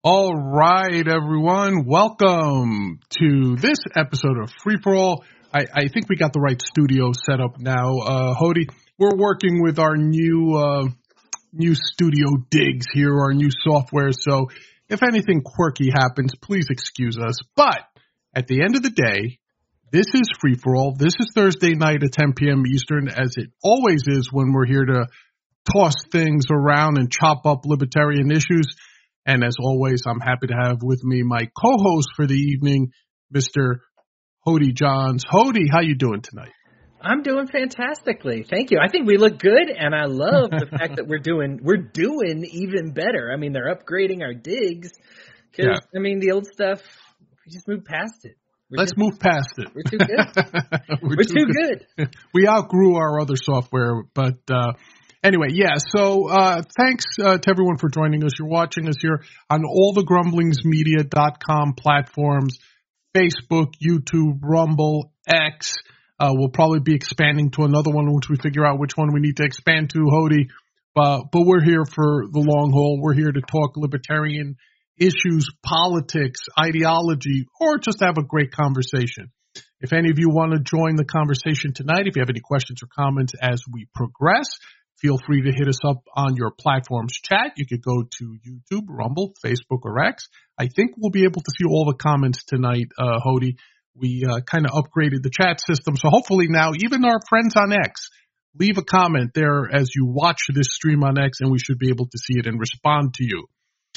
All right, everyone. Welcome to this episode of Free For All. I think we got the right studio set up now. Hody, we're working with our new studio digs here, our new software. So if anything quirky happens, please excuse us. But at the end of the day, this is Free For All. This is Thursday night at 10 p.m. Eastern, as it always is when we're here to toss things around and chop up libertarian issues. And as always, I'm happy to have with me my co-host for the evening, Mr. Hody Johns. Hody, how you doing tonight? I'm doing fantastically. Thank you. I think we look good, and I love the fact that we're doing even better. I mean, they're upgrading our digs because, I mean, the old stuff, we just moved past it. Let's move past it. We're too good. we're too good. We outgrew our other software, but anyway, yeah, so thanks to everyone for joining us. You're watching us here on all the grumblingsmedia.com platforms, Facebook, YouTube, Rumble, X. We'll probably be expanding to another one once we figure out which one we need to expand to, Hody. But we're here for the long haul. We're here to talk libertarian issues, politics, ideology, or just have a great conversation. If any of you want to join the conversation tonight, if you have any questions or comments as we progress, feel free to hit us up on your platform's chat. You could go to YouTube, Rumble, Facebook, or X. I think we'll be able to see all the comments tonight, Hody. We kind of upgraded the chat system, so hopefully now even our friends on X, leave a comment there as you watch this stream on X, and we should be able to see it and respond to you.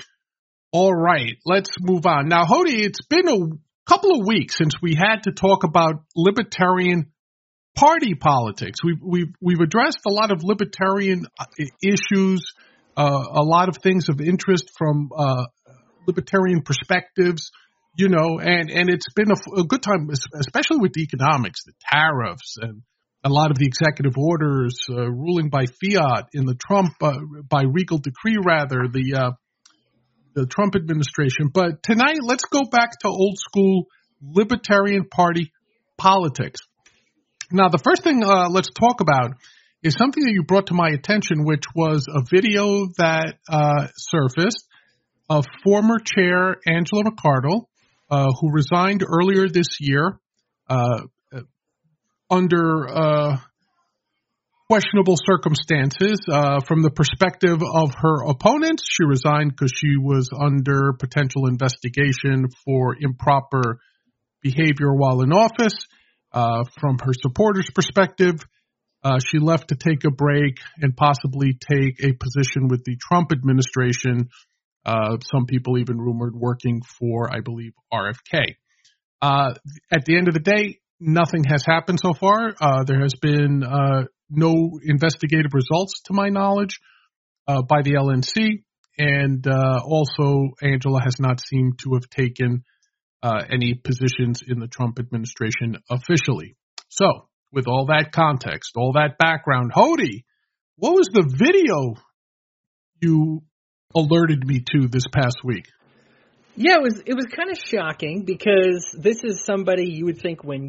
All right, let's move on. Now, Hody, it's been a couple of weeks since we had to talk about libertarian party politics. We've addressed a lot of libertarian issues, a lot of things of interest from libertarian perspectives, you know, and it's been a good time, especially with the economics, the tariffs, and a lot of the executive orders ruling by fiat in the Trump, by regal decree rather, the Trump administration. But tonight, let's go back to old school libertarian party politics. Now, the first thing let's talk about is something that you brought to my attention, which was a video that surfaced of former chair Angela McArdle, who resigned earlier this year under questionable circumstances. From the perspective of her opponents, she resigned because she was under potential investigation for improper behavior while in office. From her supporters' perspective, she left to take a break and possibly take a position with the Trump administration. Some people even rumored working for, I believe, RFK. At the end of the day, nothing has happened so far. There has been no investigative results, to my knowledge, by the LNC. And also, Angela has not seemed to have taken any positions in the Trump administration officially. So, with all that context, all that background, Hody, what was the video you alerted me to this past week? Yeah, it was kind of shocking because this is somebody you would think when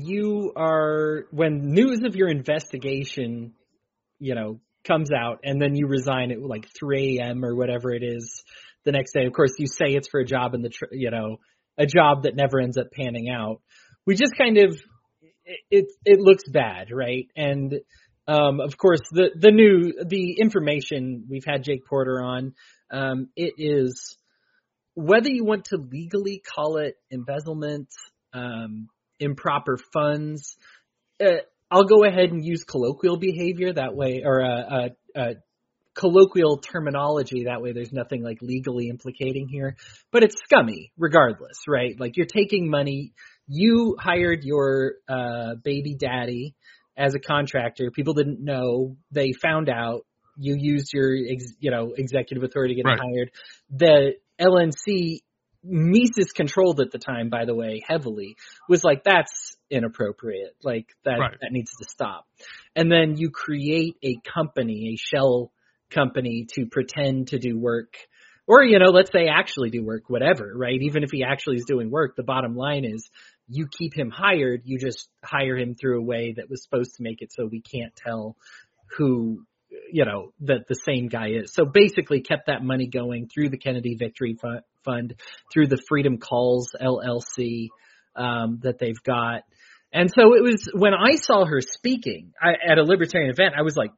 news of your investigation, you know, comes out and then you resign at like 3 a.m. or whatever it is the next day. Of course, you say it's for a job a job that never ends up panning out. We just kind of, it looks bad, right? And, of course, the information, we've had Jake Porter on, it is, whether you want to legally call it embezzlement, improper funds, I'll go ahead and use colloquial behavior that way, or colloquial terminology. That way there's nothing like legally implicating here, but it's scummy regardless, right? Like you're taking money. You hired your baby daddy as a contractor. People didn't know. They found out. You used your executive authority to get him hired. The LNC, Mises controlled at the time, by the way, heavily, was like, that's inappropriate. Like that needs to stop. And then you create a company, a shell company to pretend to do work, or, let's say actually do work, whatever, right? Even if he actually is doing work, the bottom line is you keep him hired. You just hire him through a way that was supposed to make it so we can't tell who, that the same guy is. So basically kept that money going through the Kennedy Victory fund through the Freedom Calls LLC that they've got. And so it was when I saw her speaking at a libertarian event, I was like,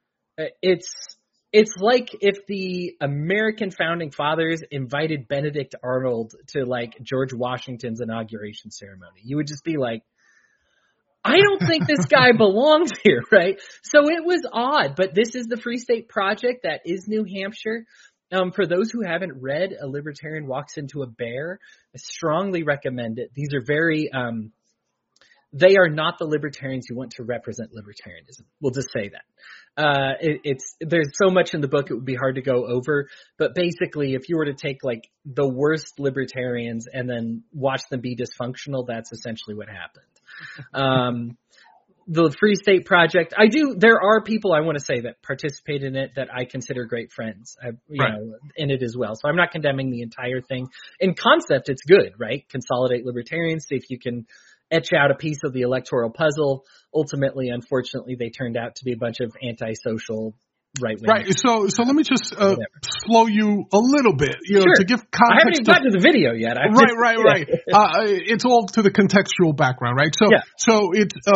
it's like if the American founding fathers invited Benedict Arnold to like George Washington's inauguration ceremony. You would just be like, I don't think this guy belongs here, right? So it was odd, but this is the Free State Project. That is New Hampshire. For those who haven't read A Libertarian Walks Into a Bear, I strongly recommend it. These are very, they are not the libertarians who want to represent libertarianism. We'll just say that. There's so much in the book it would be hard to go over, but basically if you were to take like the worst libertarians and then watch them be dysfunctional, that's essentially what happened. The Free State Project, there are people I want to say that participate in it that I consider great friends, in it as well. So I'm not condemning the entire thing. In concept, it's good, right? Consolidate libertarians, see if you can etch out a piece of the electoral puzzle. Ultimately, unfortunately, they turned out to be a bunch of antisocial right-wing. Right. So let me just slow you a little bit, sure. To give context. I haven't even gotten to the video yet. Right. It's all to the contextual background, right? So, yeah. So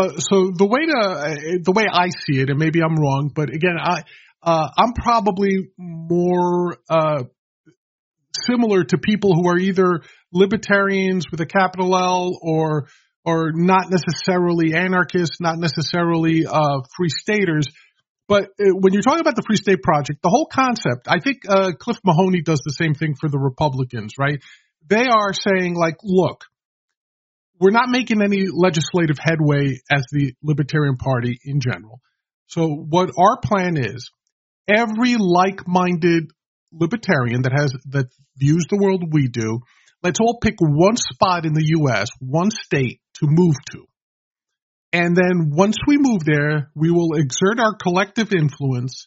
the way I see it, and maybe I'm wrong, but again, I'm probably more similar to people who are either libertarians with a capital L or not necessarily anarchists, not necessarily free staters. But when you're talking about the Free State Project, the whole concept, I think Cliff Mahoney does the same thing for the Republicans, right? They are saying, like, look, we're not making any legislative headway as the Libertarian Party in general. So what our plan is, every like-minded libertarian that views the world we do, let's all pick one spot in the U.S., one state to move to. And then once we move there, we will exert our collective influence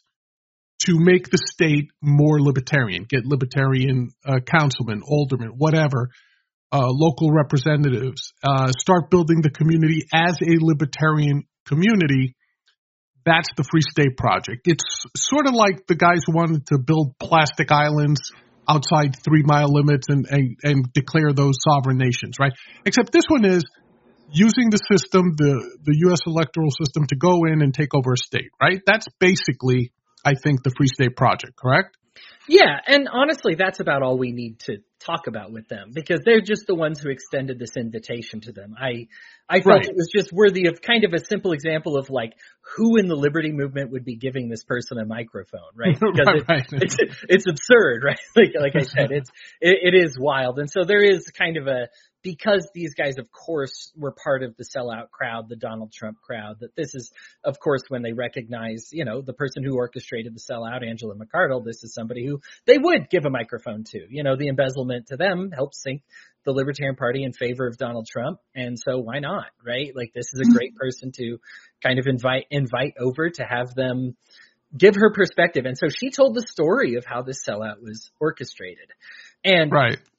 to make the state more libertarian, get libertarian councilmen, aldermen, whatever, local representatives, start building the community as a libertarian community. That's the Free State Project. It's sort of like the guys who wanted to build plastic islands outside 3 mile limits and declare those sovereign nations, right? Except this one is using the system, the U.S. electoral system, to go in and take over a state, right? That's basically, I think, the Free State Project, correct? Yeah, and honestly, that's about all we need to talk about with them, because they're just the ones who extended this invitation to them. I felt it was just worthy of kind of a simple example of like who in the liberty movement would be giving this person a microphone, right? Because it's absurd, right? Like I said, it is wild. And so there is kind of because these guys, of course, were part of the sellout crowd, the Donald Trump crowd, that this is, of course, when they recognize, the person who orchestrated the sellout, Angela McArdle, this is somebody who they would give a microphone to. The embezzlement to them helps sink the Libertarian Party in favor of Donald Trump. And so why not, right? Like, this is a great person to kind of invite over to have them give her perspective. And so she told the story of how this sellout was orchestrated. And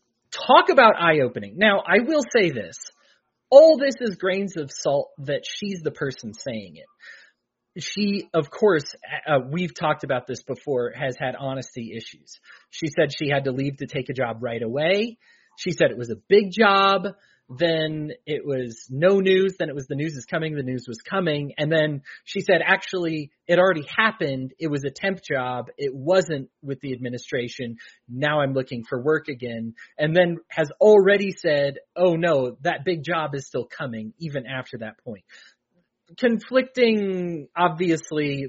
talk about eye-opening. Now, I will say this. All this is grains of salt that she's the person saying it. She, of course, we've talked about this before, has had honesty issues. She said she had to leave to take a job right away. She said it was a big job. Then it was no news. Then it was the news is coming. The news was coming. And then she said, actually, it already happened. It was a temp job. It wasn't with the administration. Now I'm looking for work again. And then has already said, oh, no, that big job is still coming even after that point. Conflicting, obviously,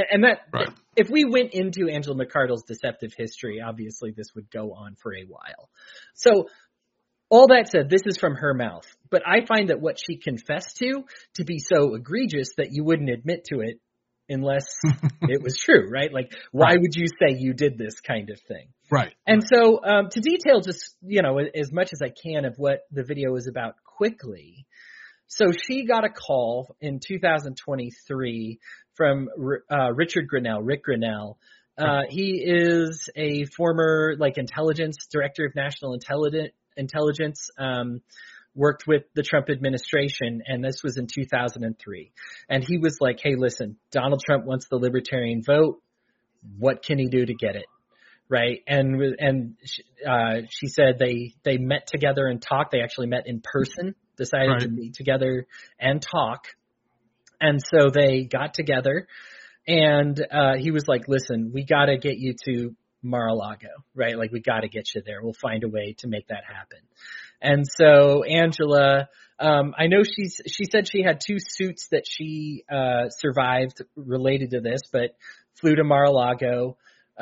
if we went into Angela McArdle's deceptive history, obviously this would go on for a while. So all that said, this is from her mouth, but I find that what she confessed to be so egregious that you wouldn't admit to it unless it was true, right? Like, why would you say you did this kind of thing? Right. And so to detail just, as much as I can of what the video is about quickly. So she got a call in 2023 from Rick Grinnell. He is a former director of national intelligence, worked with the Trump administration, and this was in 2003. And he was like, hey, listen, Donald Trump wants the libertarian vote. What can he do to get it? right? And she said they met together and talked. They actually met in person, decided to meet together and talk. And so they got together, and he was like, listen, we got to get you to Mar-a-Lago, right? Like, we got to get you there. We'll find a way to make that happen. And so Angela, I know she said she had 2 suits that she survived related to this, but flew to Mar-a-Lago,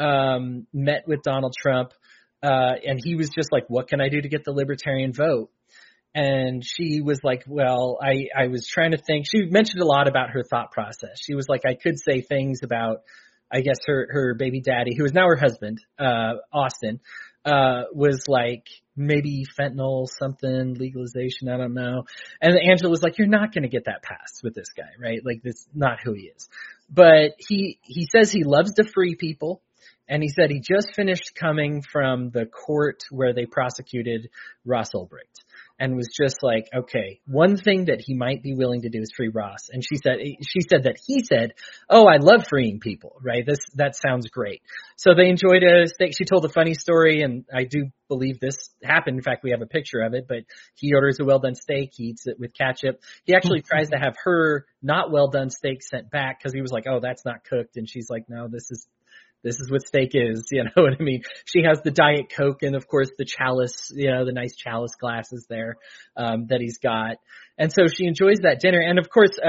met with Donald Trump, and he was just like, what can I do to get the libertarian vote? And she was like, well, I was trying to think. She mentioned a lot about her thought process. She was like, I could say things about, I guess, her baby daddy, who is now her husband, Austin, was like, maybe fentanyl, something, legalization, I don't know. And Angela was like, you're not going to get that passed with this guy, right? Like, that's not who he is. But he says he loves to free people. And he said he just finished coming from the court where they prosecuted Ross Ulbricht, and was just like, okay, one thing that he might be willing to do is free Ross. And she said that he said, oh, I love freeing people, right? That sounds great. So they enjoyed a steak. She told a funny story, and I do believe this happened. In fact, we have a picture of it, but he orders a well-done steak. He eats it with ketchup. He actually tries to have her not well-done steak sent back because he was like, oh, that's not cooked. And she's like, no, this is what steak is, you know what I mean? She has the Diet Coke and, of course, the chalice, you know, the nice chalice glasses there that he's got. And so she enjoys that dinner. And, of course,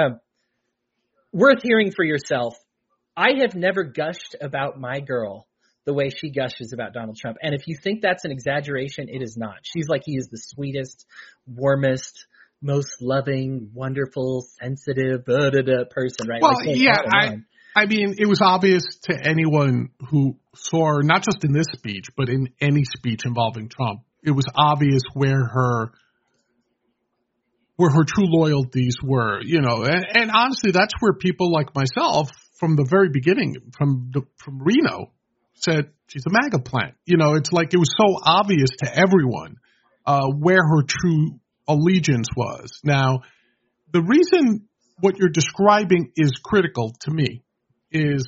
worth hearing for yourself. I have never gushed about my girl the way she gushes about Donald Trump. And if you think that's an exaggeration, it is not. She's like, he is the sweetest, warmest, most loving, wonderful, sensitive, person, right? Well, like, yeah, I mean, it was obvious to anyone who saw her, not just in this speech, but in any speech involving Trump, it was obvious where her true loyalties were, you know, and honestly, that's where people like myself from the very beginning, from Reno, said she's a MAGA plant. You know, it's like it was so obvious to everyone where her true allegiance was. Now, the reason what you're describing is critical to me is,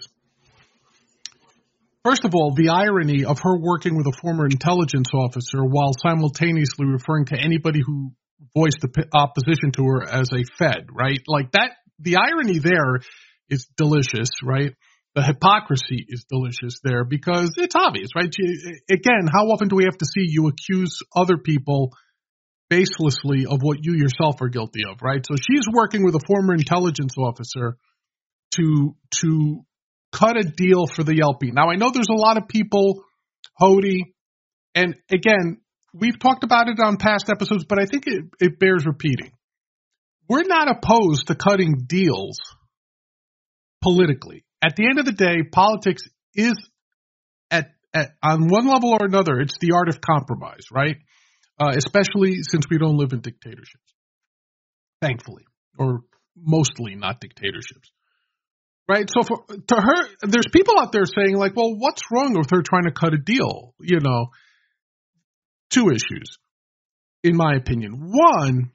first of all, the irony of her working with a former intelligence officer while simultaneously referring to anybody who voiced opposition to her as a Fed, right? Like that, the irony there is delicious, right? The hypocrisy is delicious there because it's obvious, right? Again, how often do we have to see you accuse other people baselessly of what you yourself are guilty of, right? So she's working with a former intelligence officer to cut a deal for the LP. Now, I know there's a lot of people, Hody, and again, we've talked about it on past episodes, but I think it bears repeating. We're not opposed to cutting deals politically. At the end of the day, politics is on one level or another, it's the art of compromise, right? Especially since we don't live in dictatorships, thankfully, or mostly not dictatorships. Right, so to her, there's people out there saying like, well, what's wrong with her trying to cut a deal? You know, 2 issues, in my opinion. One,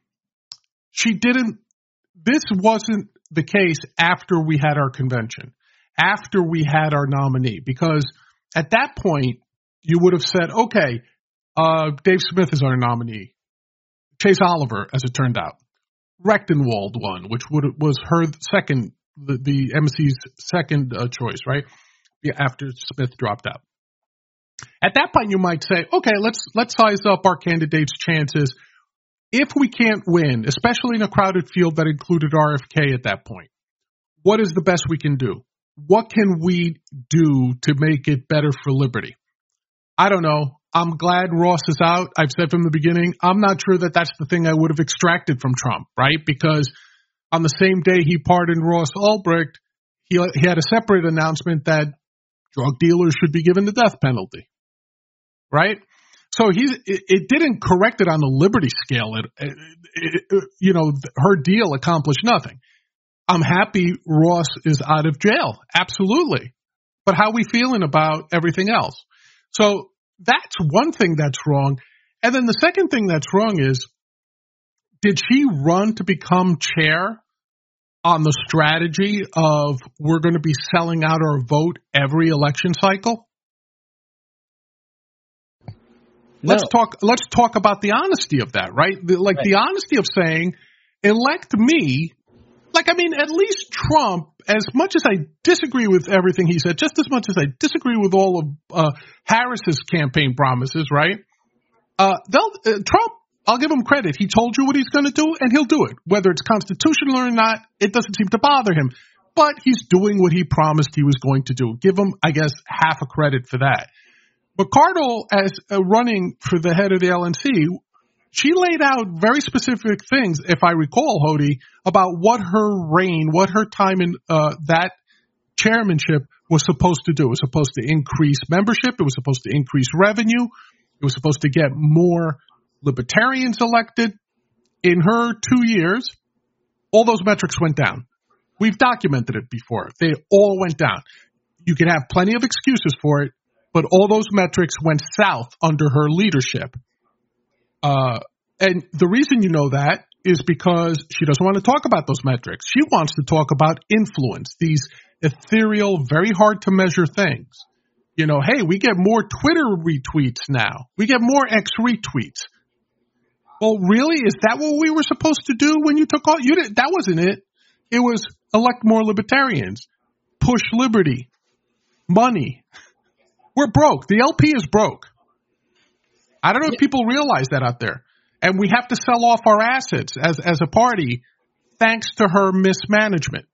this wasn't the case after we had our convention, after we had our nominee, because at that point, you would have said, okay, Dave Smith is our nominee. Chase Oliver, as it turned out. Rechtenwald won, which was her second, the MC's second choice, right? After Smith dropped out. At that point, you might say, okay, let's size up our candidates' chances. If we can't win, especially in a crowded field that included RFK at that point, what is the best we can do? What can we do to make it better for liberty? I don't know. I'm glad Ross is out. I've said from the beginning, I'm not sure that that's the thing I would have extracted from Trump, right? Because on the same day he pardoned Ross Ulbricht, he had a separate announcement that drug dealers should be given the death penalty, right? So it didn't correct it on the liberty scale. Her deal accomplished nothing. I'm happy Ross is out of jail. Absolutely. But how are we feeling about everything else? So that's one thing that's wrong. And then the second thing that's wrong is, did she run to become chair on the strategy of we're going to be selling out our vote every election cycle? Let's talk about the honesty of that, right? The honesty of saying, elect me. Like, I mean, at least Trump, as much as I disagree with everything he said, just as much as I disagree with all of Harris's campaign promises, right? Trump, I'll give him credit. He told you what he's going to do, and he'll do it. Whether it's constitutional or not, it doesn't seem to bother him. But he's doing what he promised he was going to do. Give him, I guess, half a credit for that. McArdle, as running for the head of the LNC, she laid out very specific things, if I recall, Hody, about what her reign, what her time in that chairmanship was supposed to do. It was supposed to increase membership. It was supposed to increase revenue. It was supposed to get more libertarians elected. In her 2 years, all those metrics went down. We've documented it before. They all went down. You can have plenty of excuses for it, but all those metrics went south under her leadership. And the reason you know that is because she doesn't want to talk about those metrics. She wants to talk about influence, these ethereal, very hard to measure things. You know, hey, we get more Twitter retweets now. We get more X retweets. Well, really? Is that what we were supposed to do when you took all? That wasn't it. It was elect more libertarians, push liberty, money. We're broke. The LP is broke. I don't know if people realize that out there. And we have to sell off our assets as a party thanks to her mismanagement.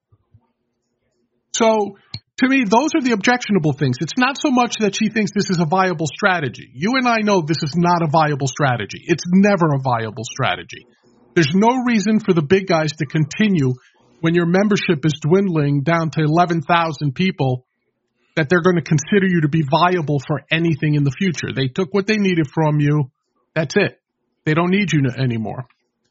So, to me, those are the objectionable things. It's not so much that she thinks this is a viable strategy. You and I know this is not a viable strategy. It's never a viable strategy. There's no reason for the big guys to continue when your membership is dwindling down to 11,000 people that they're going to consider you to be viable for anything in the future. They took what they needed from you. That's it. They don't need you anymore.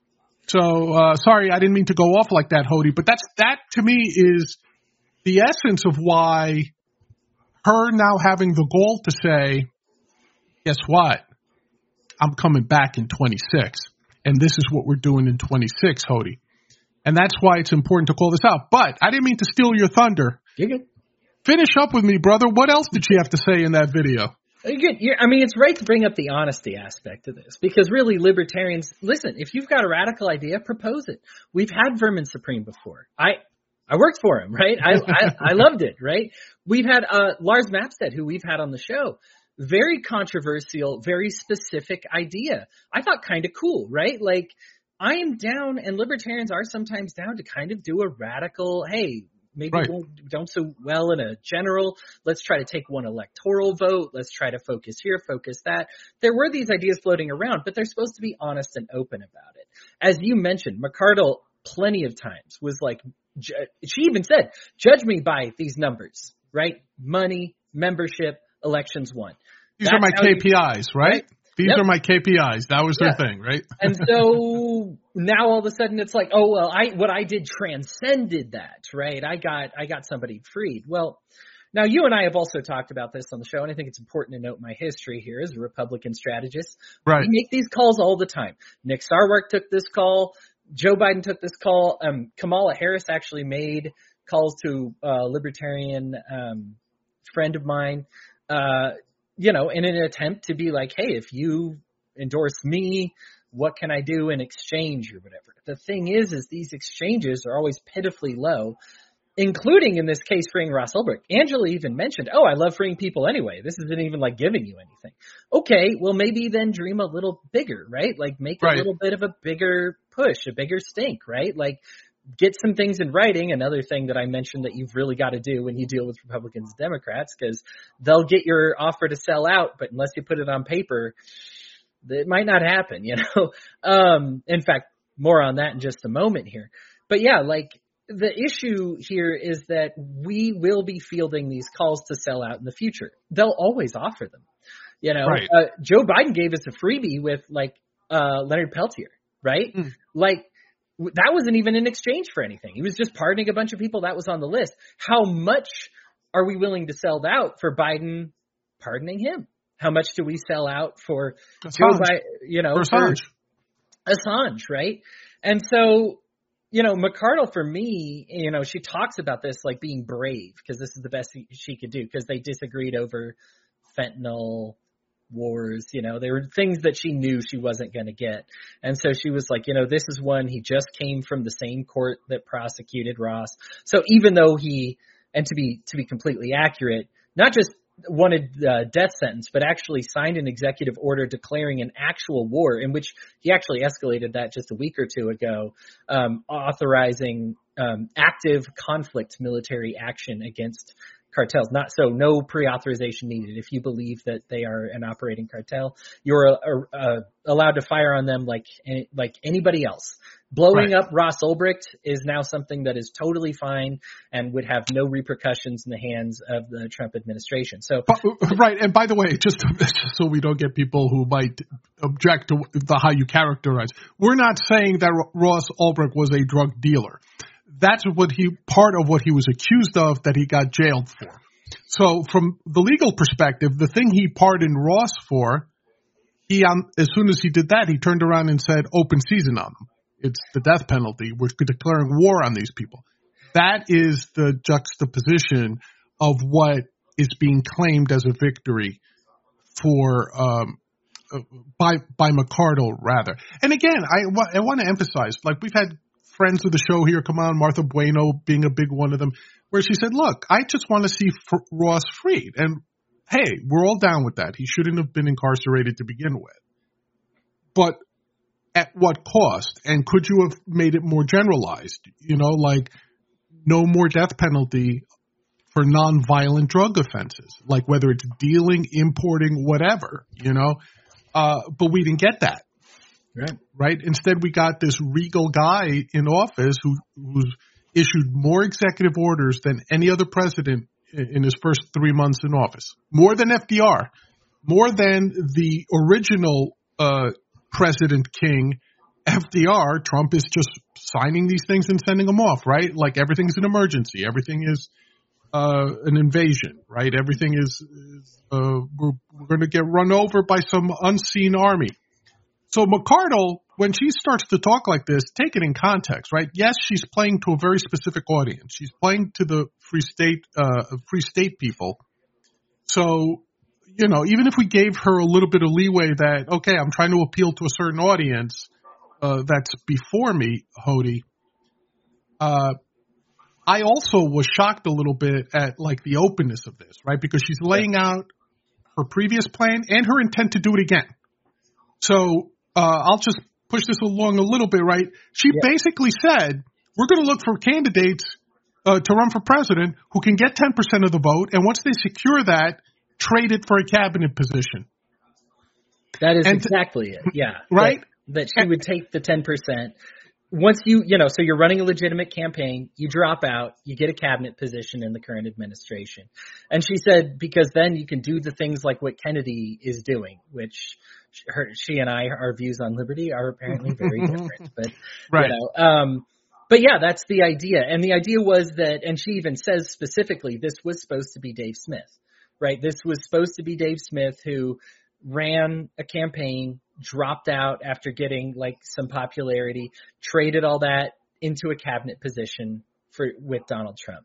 So, sorry, I didn't mean to go off like that, Hody, but that to me is the essence of why her now having the goal to say, guess what? I'm coming back in 26, and this is what we're doing in 26, Hody. And that's why it's important to call this out. But I didn't mean to steal your thunder. You're good. Finish up with me, brother. What else did she have to say in that video? Good. I mean, it's right to bring up the honesty aspect of this because really libertarians, listen, if you've got a radical idea, propose it. We've had Vermin Supreme before. I worked for him, right? I loved it, right? We've had Lars Mapstead, who we've had on the show. Very controversial, very specific idea. I thought kind of cool, right? Like, I am down, and libertarians are sometimes down to kind of do a radical, hey, maybe right. don't so well in a general. Let's try to take one electoral vote. Let's try to focus here, focus that. There were these ideas floating around, but they're supposed to be honest and open about it. As you mentioned, McArdle plenty of times was like, she even said, judge me by these numbers, right? Money, membership, elections won. These are my KPIs, right? These are my KPIs. That was her thing, right? And so now all of a sudden it's like, oh, well, what I did transcended that, right? I got somebody freed. Well, now you and I have also talked about this on the show, and I think it's important to note my history here as a Republican strategist. Right. We make these calls all the time. Nick Sarwark took this call. Joe Biden took this call. Kamala Harris actually made calls to a libertarian friend of mine, in an attempt to be like, hey, if you endorse me, what can I do in exchange or whatever? The thing is these exchanges are always pitifully low, including in this case freeing Ross Ulbricht. Angela even mentioned, oh, I love freeing people anyway. This isn't even like giving you anything. Okay, well, maybe then dream a little bigger, right? Like make a little bit of a bigger push, a bigger stink, right? Like get some things in writing, another thing that I mentioned that you've really got to do when you deal with Republicans and Democrats, because they'll get your offer to sell out, but unless you put it on paper, it might not happen, In fact, more on that in just a moment here. But yeah, like the issue here is that we will be fielding these calls to sell out in the future. They'll always offer them. Right. Joe Biden gave us a freebie with Leonard Peltier, right? Like, that wasn't even in exchange for anything. He was just pardoning a bunch of people that was on the list. How much are we willing to sell out for Biden pardoning him? How much do we sell out for Joe Biden, for Assange? Assange, right? And so, McArdle for me, she talks about this like being brave because this is the best she could do because they disagreed over fentanyl wars. There were things that she knew she wasn't going to get. And so she was like, this is one, he just came from the same court that prosecuted Ross. So even though and to be completely accurate, not just wanted death sentence, but actually signed an executive order declaring an actual war, in which he actually escalated that just a week or two ago, authorizing active conflict military action against cartels. No pre-authorization needed. If you believe that they are an operating cartel, you're allowed to fire on them like anybody else. Blowing up Ross Ulbricht is now something that is totally fine and would have no repercussions in the hands of the Trump administration. So, right. And by the way, just so we don't get people who might object to how you characterize, we're not saying that Ross Ulbricht was a drug dealer. That's part of what he was accused of that he got jailed for. So from the legal perspective, the thing he pardoned Ross for, as soon as he did that, he turned around and said, open season on them. It's the death penalty. We're declaring war on these people. That is the juxtaposition of what is being claimed as a victory for by McArdle, rather. And again, I want to emphasize, like, we've had friends of the show here come on, Martha Bueno being a big one of them, where she said, look, I just want to see Ross freed. And hey, we're all down with that. He shouldn't have been incarcerated to begin with. But at what cost? And could you have made it more generalized? Like no more death penalty for nonviolent drug offenses, like whether it's dealing, importing, whatever, but we didn't get that. Right. Instead, we got this regal guy in office who's issued more executive orders than any other president in his first 3 months in office. More than FDR, more than the original President King, FDR. Trump is just signing these things and sending them off, right? Like everything's an emergency. Everything is an invasion, right? Everything is we're going to get run over by some unseen army. So McArdle, when she starts to talk like this, take it in context, right? Yes, she's playing to a very specific audience. She's playing to the free state people. So, even if we gave her a little bit of leeway that, okay, I'm trying to appeal to a certain audience that's before me, Hody, I also was shocked a little bit at like the openness of this, right? Because she's laying out her previous plan and her intent to do it again. So I'll just push this along a little bit, right? She basically said, we're going to look for candidates to run for president who can get 10% of the vote. And once they secure that, trade it for a cabinet position. That is exactly it. Yeah. Right? That she would take the 10%. Once so you're running a legitimate campaign, you drop out, you get a cabinet position in the current administration. And she said, because then you can do the things like what Kennedy is doing, which she and our views on liberty are apparently very different. But, right. But yeah, that's the idea. And the idea was that, and she even says specifically, this was supposed to be Dave Smith, right? This was supposed to be Dave Smith, who ran a campaign, dropped out after getting like some popularity, traded all that into a cabinet position with Donald Trump.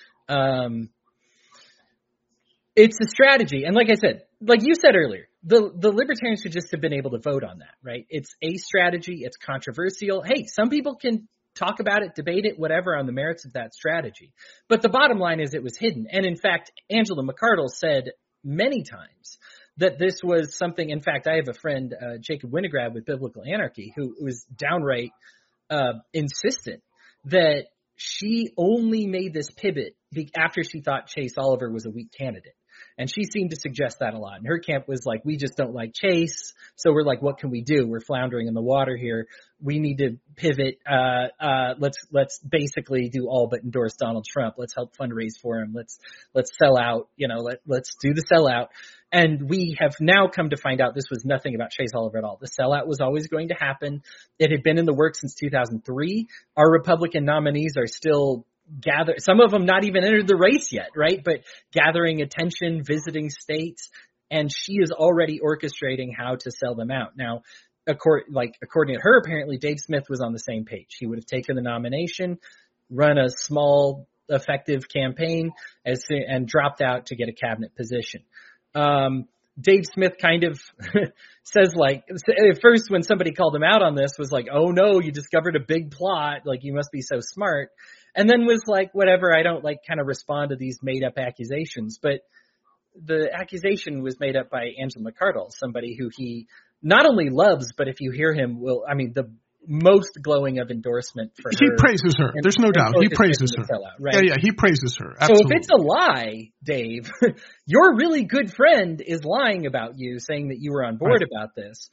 It's a strategy. And like I said, like you said earlier, the libertarians should just have been able to vote on that, right? It's a strategy. It's controversial. Hey, some people can talk about it, debate it, whatever, on the merits of that strategy. But the bottom line is it was hidden. And in fact, Angela McArdle said many times that this was something. In fact, I have a friend, Jacob Winograd with Biblical Anarchy, who was downright insistent that she only made this pivot after she thought Chase Oliver was a weak candidate. And she seemed to suggest that a lot. And her camp was like, we just don't like Chase. So we're like, what can we do? We're floundering in the water here. We need to pivot. Let's basically do all but endorse Donald Trump. Let's help fundraise for him. Let's sell out. Let's do the sellout. And we have now come to find out this was nothing about Chase Oliver at all. The sellout was always going to happen. It had been in the works since 2003. Our Republican nominees are still some of them not even entered the race yet, right? But gathering attention, visiting states, and she is already orchestrating how to sell them out. Now, according to her, apparently Dave Smith was on the same page. He would have taken the nomination, run a small, effective campaign, and dropped out to get a cabinet position. Dave Smith kind of says, like, at first when somebody called him out on this was like, oh no, you discovered a big plot, like you must be so smart. And then was like, whatever, I don't like kind of respond to these made up accusations. But the accusation was made up by Angela McArdle, somebody who he not only loves, but if you hear him, the most glowing of endorsement for her. He praises her. There's no doubt. He praises her. Right? Yeah, he praises her. Absolutely. So if it's a lie, Dave, your really good friend is lying about you, saying that you were on board about this.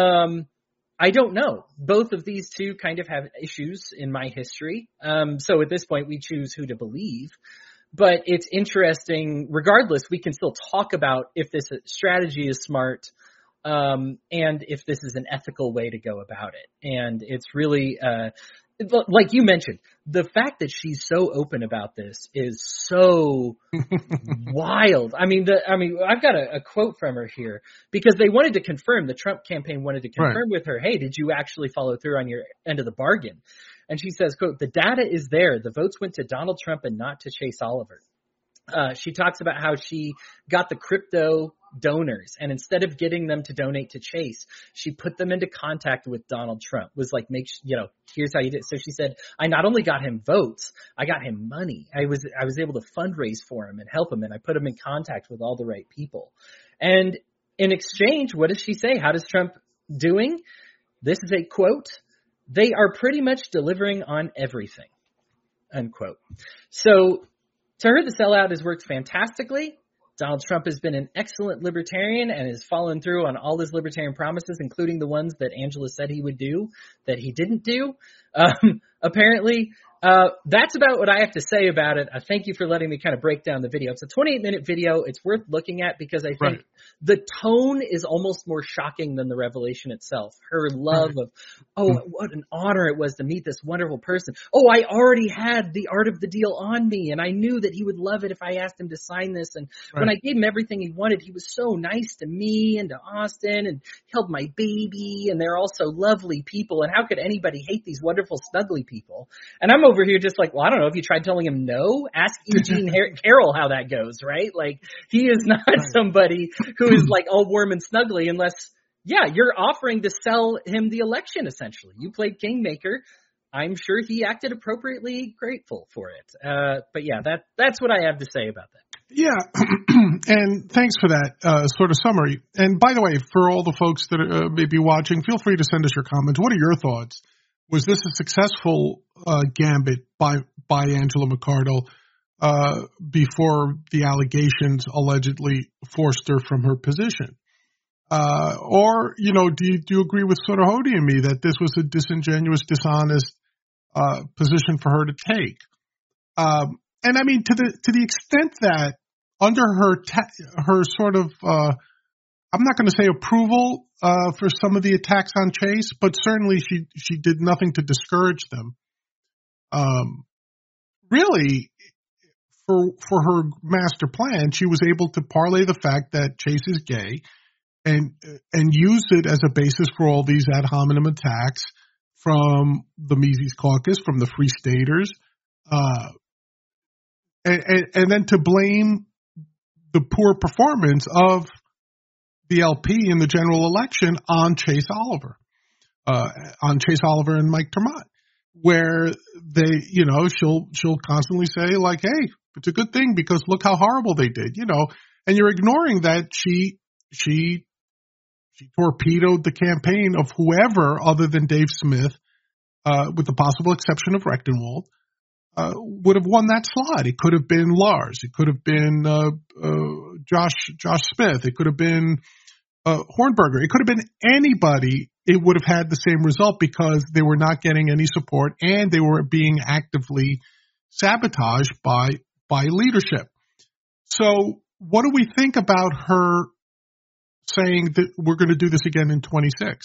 I don't know. Both of these two kind of have issues in my history. So at this point, we choose who to believe. But it's interesting. Regardless, we can still talk about if this strategy is smart, and if this is an ethical way to go about it. And it's really, like you mentioned, the fact that she's so open about this is so wild. I mean, I've got a quote from her here, because they wanted to confirm, the Trump campaign wanted to confirm with her, hey, did you actually follow through on your end of the bargain? And she says, quote, the data is there. The votes went to Donald Trump and not to Chase Oliver. She talks about how she got the crypto donors, and instead of getting them to donate to Chase, she put them into contact with Donald Trump. Was like, here's how you did it. So she said, I not only got him votes, I got him money. I was able to fundraise for him and help him, and I put him in contact with all the right people. And in exchange, what does she say? How does Trump doing? This is a quote. They are pretty much delivering on everything, unquote. So to her, the sellout has worked fantastically. Donald Trump has been an excellent libertarian and has followed through on all his libertarian promises, including the ones that Angela said he would do that he didn't do. Apparently, that's about what I have to say about it. I thank you for letting me kind of break down the video. It's a 28-minute video. It's worth looking at because I think the tone is almost more shocking than the revelation itself. Her love of, what an honor it was to meet this wonderful person. Oh, I already had the art of the deal on me, and I knew that he would love it if I asked him to sign this. And when I gave him everything he wanted, he was so nice to me and to Austin and held my baby, and they're all so lovely people. And how could anybody hate these wonderful, snuggly people? And I'm over here just like, well, I don't know. If you tried telling him no, ask Eugene Carroll how that goes, right? Like, he is not somebody who is like all warm and snuggly unless, you're offering to sell him the election, essentially. You played kingmaker. I'm sure he acted appropriately grateful for it. But that's what I have to say about that. Yeah, and thanks for that sort of summary. And by the way, for all the folks that are maybe watching, feel free to send us your comments. What are your thoughts? Was this a successful gambit by Angela McArdle before the allegations allegedly forced her from her position? Or, do you agree with sort of Hody and me that this was a disingenuous, dishonest position for her to take? And I mean, to the extent that under her sort of, I'm not going to say approval for some of the attacks on Chase, but certainly she did nothing to discourage them. Really, for her master plan, she was able to parlay the fact that Chase is gay and use it as a basis for all these ad hominem attacks from the Mises Caucus, from the Free Staters, and then to blame the poor performance of the LP in the general election on Chase Oliver and Mike Termott, where they, she'll constantly say like, hey, it's a good thing because look how horrible they did, and you're ignoring that she torpedoed the campaign of whoever other than Dave Smith, with the possible exception of Rechtenwald, would have won that slot. It could have been Lars. It could have been Josh Smith. It could have been Hornberger. It could have been anybody. It would have had the same result because they were not getting any support and they were being actively sabotaged by leadership. So what do we think about her saying that we're going to do this again in 26?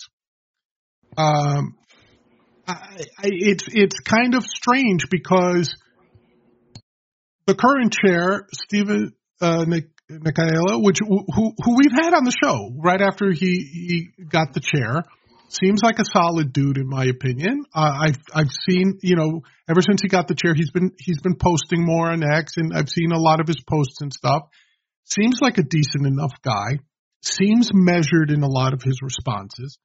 It's kind of strange because the current chair, Stephen Nicaila, who we've had on the show right after he got the chair, seems like a solid dude in my opinion. I've seen, ever since he got the chair, he's been posting more on X, and I've seen a lot of his posts and stuff. Seems like a decent enough guy. seems measured in a lot of his responses.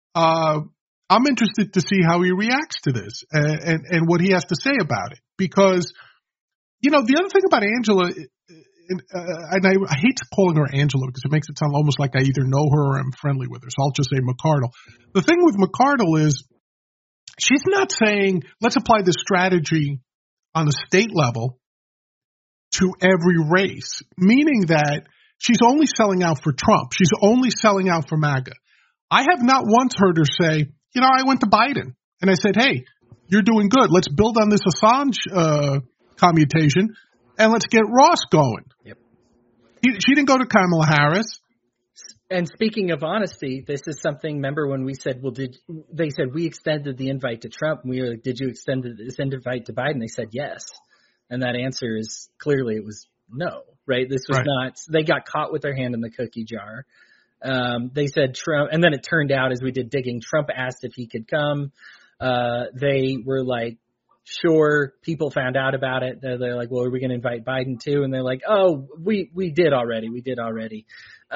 I'm interested to see how he reacts to this and what he has to say about it. Because, the other thing about Angela, and I hate calling her Angela because it makes it sound almost like I either know her or I'm friendly with her. So I'll just say McArdle. The thing with McArdle is she's not saying, let's apply this strategy on a state level to every race, meaning that she's only selling out for Trump. She's only selling out for MAGA. I have not once heard her say, I went to Biden and I said, hey, you're doing good. Let's build on this Assange commutation and let's get Ross going. Yep. She didn't go to Kamala Harris. And speaking of honesty, this is something, remember when we said, they said we extended the invite to Trump. And we were like, did you extend this invite to Biden? They said yes. And that answer is clearly it was no, right? This was not, they got caught with their hand in the cookie jar. They said Trump, and then it turned out as we did digging, Trump asked if he could come. They were like, sure. People found out about it. They're like, well, are we going to invite Biden too? And they're like, oh, we did already. We did already.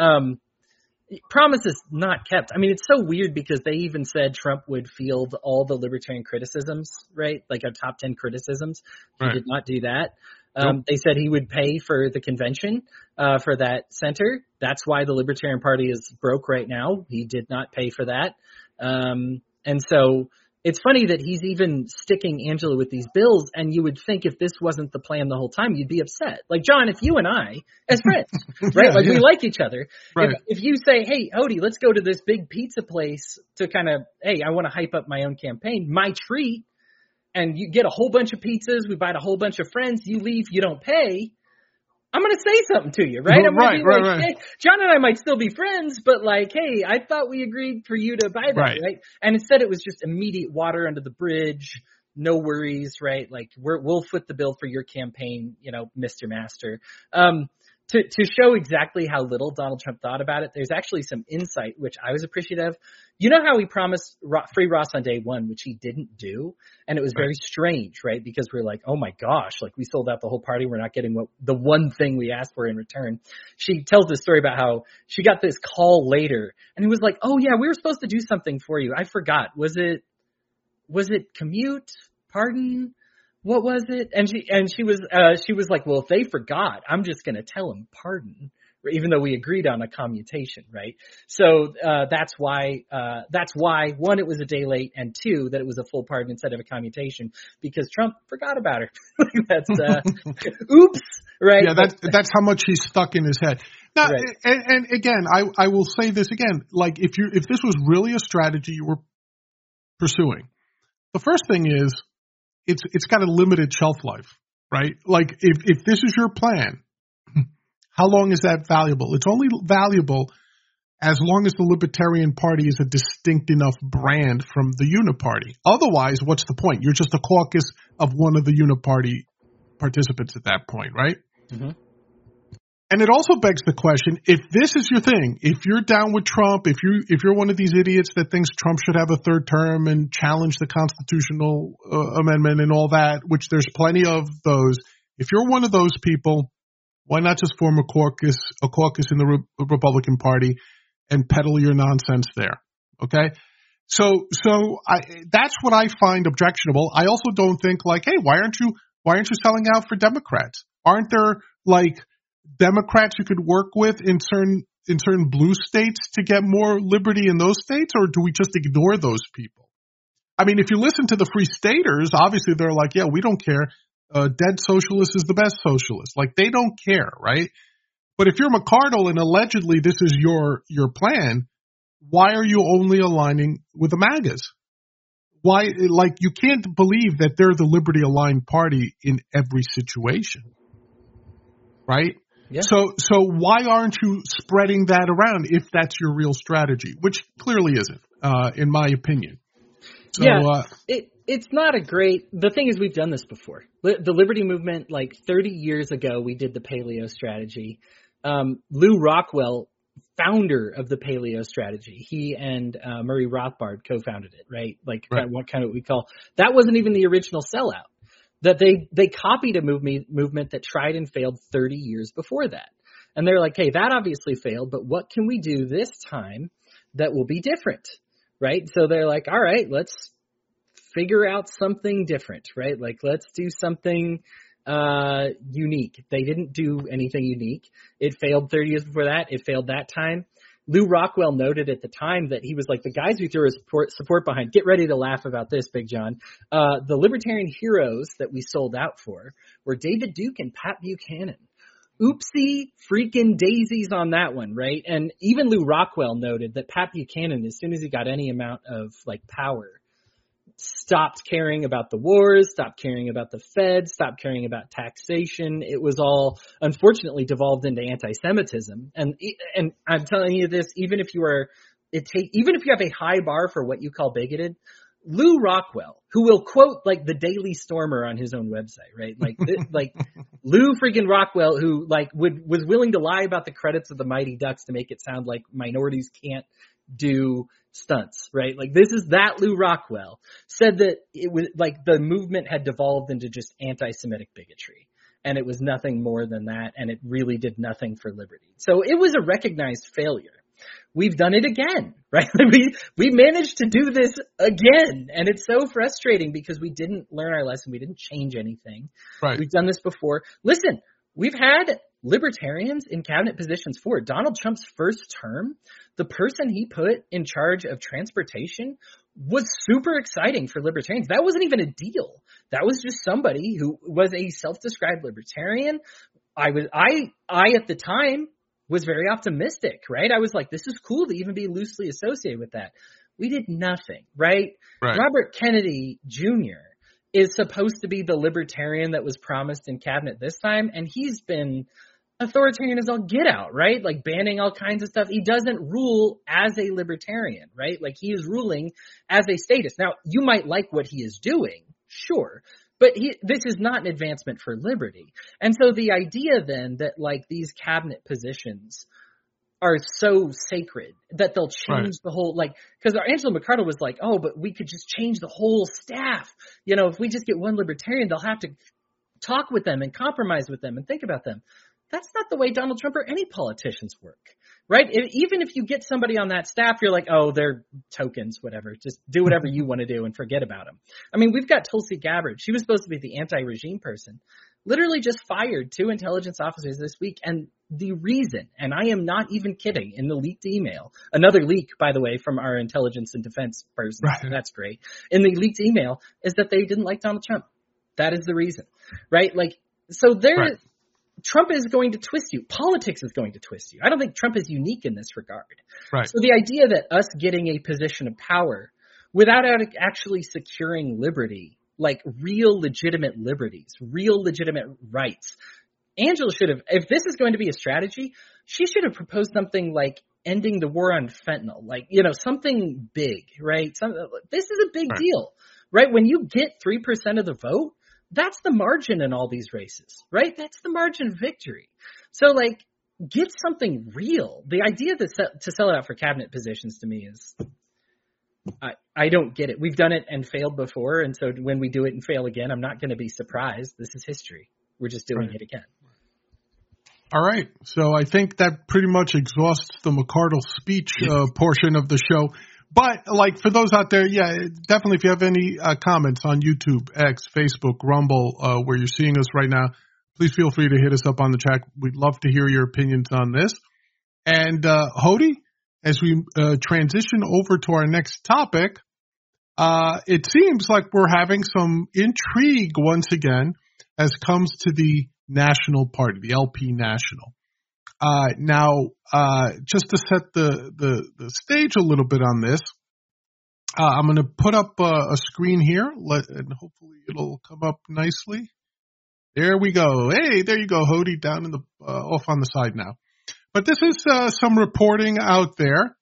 Promises not kept. I mean, it's so weird because they even said Trump would field all the libertarian criticisms, right? Like our top 10 criticisms. He did not do that. Nope. They said he would pay for the convention for that center. That's why the Libertarian Party is broke right now. He did not pay for that. And so it's funny that he's even sticking Angela with these bills, and you would think if this wasn't the plan the whole time, you'd be upset. Like, John, if you and I, as friends, right? We like each other. Right. If you say, hey, Odie, let's go to this big pizza place to kind of, hey, I want to hype up my own campaign, my treat, and you get a whole bunch of pizzas, we invite a whole bunch of friends, you leave, you don't pay, I'm going to say something to you, right? I'm going to be like, hey, John and I might still be friends, but like, hey, I thought we agreed for you to buy that, right? And instead it was just immediate water under the bridge, no worries, right? Like we'll foot the bill for your campaign, Mr. Master. To show exactly how little Donald Trump thought about it, there's actually some insight, which I was appreciative. You know how he promised free Ross on day one, which he didn't do? And it was very strange, right? Because we're like, oh my gosh, like we sold out the whole party. We're not getting the one thing we asked for in return. She tells this story about how she got this call later and he was like, oh yeah, we were supposed to do something for you. I forgot. Was it commute? Pardon? What was it? And she was like, well, if they forgot, I'm just going to tell them pardon, even though we agreed on a commutation, right? So that's why one, it was a day late, and two, that it was a full pardon instead of a commutation because Trump forgot about her. That's oops, right? Yeah, that's how much he's stuck in his head. Now, and again, I will say this again, like if this was really a strategy you were pursuing, the first thing is, it's got a limited shelf life, right? Like if this is your plan, how long is that valuable? It's only valuable as long as the Libertarian Party is a distinct enough brand from the Uniparty. Otherwise, what's the point? You're just a caucus of one of the Uniparty participants at that point, right? Mm-hmm. And it also begs the question, if this is your thing, if you're down with Trump, if you're one of these idiots that thinks Trump should have a third term and challenge the constitutional amendment and all that, which there's plenty of those, if you're one of those people, why not just form a caucus in the Republican Party and peddle your nonsense there? Okay? So that's what I find objectionable. I also don't think like, hey, why aren't you selling out for Democrats? Aren't there like Democrats you could work with in certain blue states to get more liberty in those states, or do we just ignore those people? I mean, if you listen to the Free Staters, obviously they're like, yeah, we don't care. Dead socialist is the best socialist. Like they don't care, right? But if you're McArdle and allegedly this is your plan, why are you only aligning with the MAGAs? Why, like, you can't believe that they're the liberty aligned party in every situation, right? Yeah. So why aren't you spreading that around if that's your real strategy, which clearly isn't, in my opinion. So, yeah, it's not a great. The thing is, we've done this before. The Liberty Movement, like 30 years ago, we did the paleo strategy. Lew Rockwell, founder of the paleo strategy, he and Murray Rothbard co-founded it, right? Like what kind of we call that wasn't even the original sellout. That they copied a movement that tried and failed 30 years before that. And they're like, hey, that obviously failed, but what can we do this time that will be different, right? So they're like, all right, let's figure out something different, right? Like, let's do something unique. They didn't do anything unique. It failed 30 years before that. It failed that time. Lew Rockwell noted at the time that he was like, the guys we threw support behind, get ready to laugh about this, Big John. The libertarian heroes that we sold out for were David Duke and Pat Buchanan. Oopsie freaking daisies on that one, right? And even Lew Rockwell noted that Pat Buchanan, as soon as he got any amount of like power, stopped caring about the wars, stopped caring about the Fed, stopped caring about taxation. It was all, unfortunately, devolved into anti-Semitism. And I'm telling you this, even if you have a high bar for what you call bigoted, Lew Rockwell, who will quote like the Daily Stormer on his own website, right? Like Lew freaking Rockwell, who like was willing to lie about the credits of the Mighty Ducks to make it sound like minorities can't do stunts, right? Like this is that Lew Rockwell said that it was like the movement had devolved into just anti-Semitic bigotry, and it was nothing more than that, and it really did nothing for liberty. So it was a recognized failure. We've done it again, right? We managed to do this again, and it's so frustrating because we didn't learn our lesson. We didn't change anything. Right. We've done this before. Listen, we've had libertarians in cabinet positions for Donald Trump's first term. The person he put in charge of transportation was super exciting for libertarians. That wasn't even a deal. That was just somebody who was a self-described libertarian. I at the time was very optimistic, right? I was like, this is cool to even be loosely associated with that. We did nothing, right? Robert Kennedy Jr. is supposed to be the libertarian that was promised in cabinet this time, and he's been authoritarian as all get out, right? Like banning all kinds of stuff. He doesn't rule as a libertarian, right? Like he is ruling as a statist. Now, you might like what he is doing, sure, but this is not an advancement for liberty. And so the idea then that like these cabinet positions are so sacred that they'll change the whole, like, because Angela McArdle was like, oh, but we could just change the whole staff. You know, if we just get one libertarian, they'll have to talk with them and compromise with them and think about them. That's not the way Donald Trump or any politicians work, right? Even if you get somebody on that staff, you're like, oh, they're tokens, whatever. Just do whatever you want to do and forget about them. I mean, we've got Tulsi Gabbard. She was supposed to be the anti-regime person. Literally just fired 2 intelligence officers this week. And the reason, and I am not even kidding, in the leaked email, another leak, by the way, from our intelligence and defense person, right. That's great, in the leaked email, is that they didn't like Donald Trump. That is the reason, right? Like, so there, Trump is going to twist you. Politics is going to twist you. I don't think Trump is unique in this regard. Right. So the idea that us getting a position of power without actually securing liberty, like real legitimate liberties, real legitimate rights, Angela should have, if this is going to be a strategy, she should have proposed something like ending the war on fentanyl, like, you know, something big, right? This is a big deal, right? When you get 3% of the vote, that's the margin in all these races, right? That's the margin of victory. So, like, get something real. The idea to sell it out for cabinet positions to me is, I don't get it. We've done it and failed before, and so when we do it and fail again, I'm not going to be surprised. This is history. We're just doing it again. All right. So I think that pretty much exhausts the McArdle speech portion of the show. But, like, for those out there, yeah, definitely if you have any comments on YouTube, X, Facebook, Rumble, where you're seeing us right now, please feel free to hit us up on the chat. We'd love to hear your opinions on this. And, Hody, as we transition over to our next topic, it seems like we're having some intrigue once again as comes to the National Party, the LP National. Now, just to set the stage a little bit on this, I'm going to put up a screen here, and hopefully it'll come up nicely. There we go. Hey, there you go, Hody, down in the off on the side now. But this is some reporting out there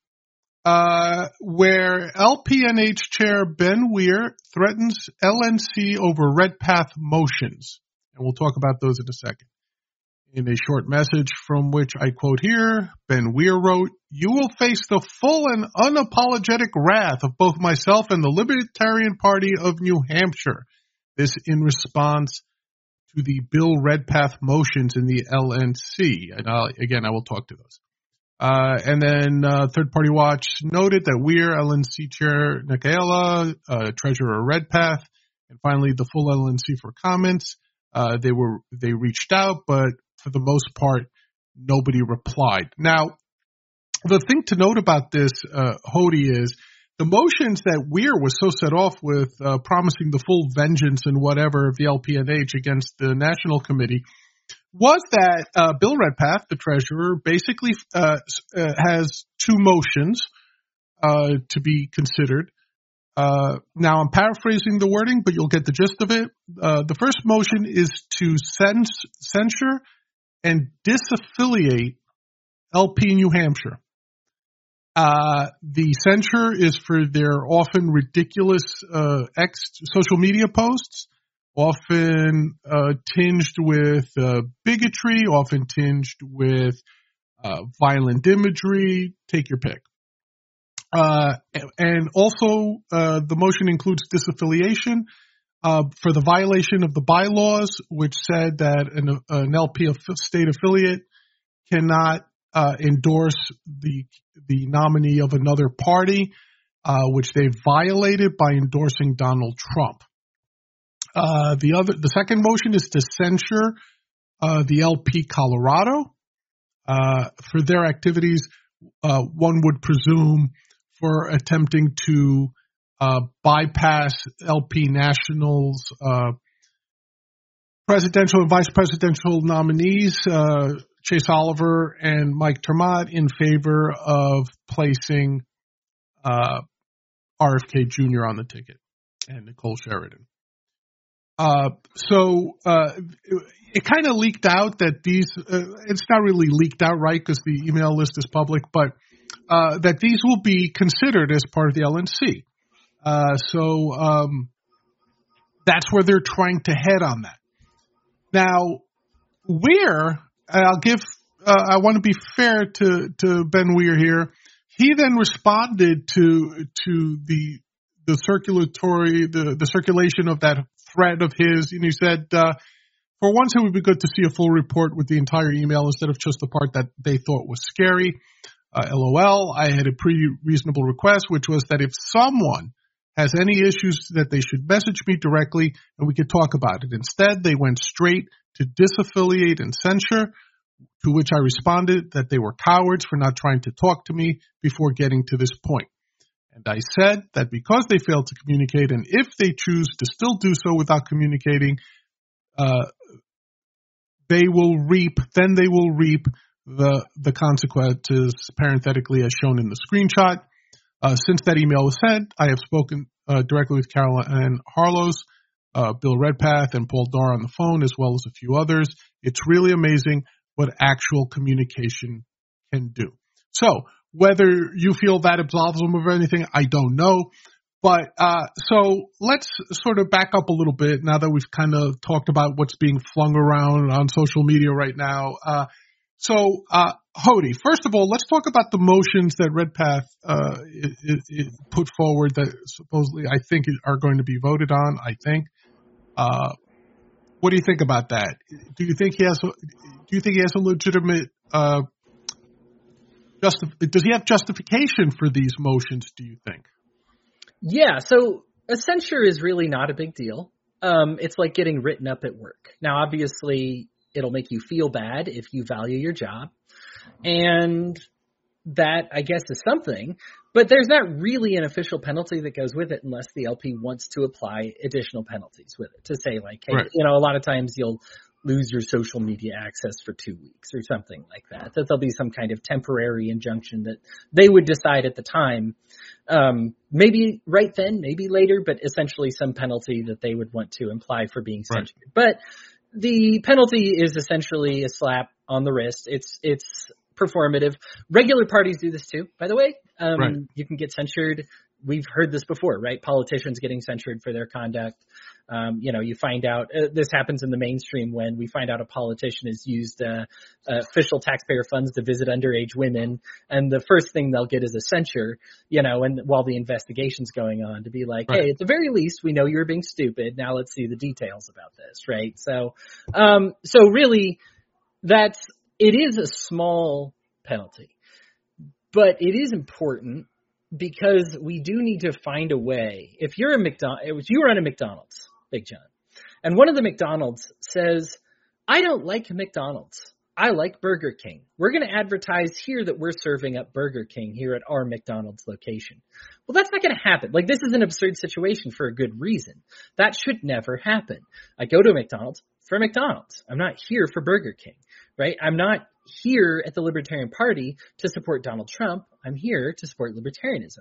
where LPNH Chair Ben Weir threatens LNC over Red Path motions, and we'll talk about those in a second. In a short message from which I quote here, Ben Weir wrote, "You will face the full and unapologetic wrath of both myself and the Libertarian Party of New Hampshire. This in response to the Bill Redpath motions in the LNC. And I will talk to those. And then Third Party Watch noted that Weir, LNC Chair Nakaela, Treasurer Redpath, and finally the full LNC for comments. They reached out, but for the most part, nobody replied. Now, the thing to note about this, Hody, is the motions that Weir was so set off with, promising the full vengeance and whatever of the LPNH against the National Committee, was that Bill Redpath, the treasurer, basically has two motions to be considered. Now, I'm paraphrasing the wording, but you'll get the gist of it. The first motion is to censure and disaffiliate LP New Hampshire. The censure is for their often ridiculous social media posts, often tinged with bigotry, often tinged with violent imagery. Take your pick. And also, the motion includes disaffiliation for the violation of the bylaws, which said that an LP state affiliate cannot endorse the nominee of another party, which they violated by endorsing Donald Trump. The second motion is to censure the LP Colorado for their activities. One would presume for attempting to bypass LP National's presidential and vice presidential nominees, Chase Oliver and Mike Termott, in favor of placing RFK Jr. on the ticket and Nicole Sheridan. So it kind of leaked out that these, it's not really leaked out, right, because the email list is public, but that these will be considered as part of the LNC. So that's where they're trying to head on that. Now, Weir, I want to be fair to Ben Weir here. He then responded to the circulation of that thread of his, and he said, for once it would be good to see a full report with the entire email instead of just the part that they thought was scary. LOL. I had a pretty reasonable request, which was that if someone has any issues that they should message me directly and we could talk about it. Instead, they went straight to disaffiliate and censure, to which I responded that they were cowards for not trying to talk to me before getting to this point. And I said that because they failed to communicate, and if they choose to still do so without communicating, they will reap the consequences, parenthetically, as shown in the screenshot. Since that email was sent, I have spoken directly with Caroline Harlos, Bill Redpath, and Paul Darr on the phone, as well as a few others. It's really amazing what actual communication can do. So whether you feel that absolves them of anything, I don't know. But so let's sort of back up a little bit now that we've kind of talked about what's being flung around on social media right now. So, Hody, first of all, let's talk about the motions that Redpath put forward that supposedly I think are going to be voted on. I think. What do you think about that? Do you think he has a legitimate? Does he have justification for these motions? Do you think? Yeah. So a censure is really not a big deal. It's like getting written up at work. Now, obviously, it'll make you feel bad if you value your job. And that, I guess, is something. But there's not really an official penalty that goes with it unless the LP wants to apply additional penalties with it to say, like, hey, right. A lot of times you'll lose your social media access for 2 weeks or something like that. That there'll be some kind of temporary injunction that they would decide at the time. Maybe right then, maybe later, but essentially some penalty that they would want to imply for being censured. Right. But the penalty is essentially a slap on the wrist. It's performative. Regular parties do this too, by the way. Right. You can get censured. We've heard this before, right? Politicians getting censured for their conduct. You find out this happens in the mainstream when we find out a politician has used official taxpayer funds to visit underage women, and the first thing they'll get is a censure, and while the investigation's going on, to be like, hey, at the very least, we know you're being stupid. Now let's see the details about this, right? So really, it is a small penalty, but it is important. Because we do need to find a way. If you run a McDonald's, Big John, and one of the McDonald's says, I don't like McDonald's. I like Burger King. We're going to advertise here that we're serving up Burger King here at our McDonald's location. Well, that's not going to happen. Like, this is an absurd situation for a good reason. That should never happen. I go to McDonald's for McDonald's. I'm not here for Burger King, right? I'm not here at the Libertarian Party to support Donald Trump. I'm here to support libertarianism,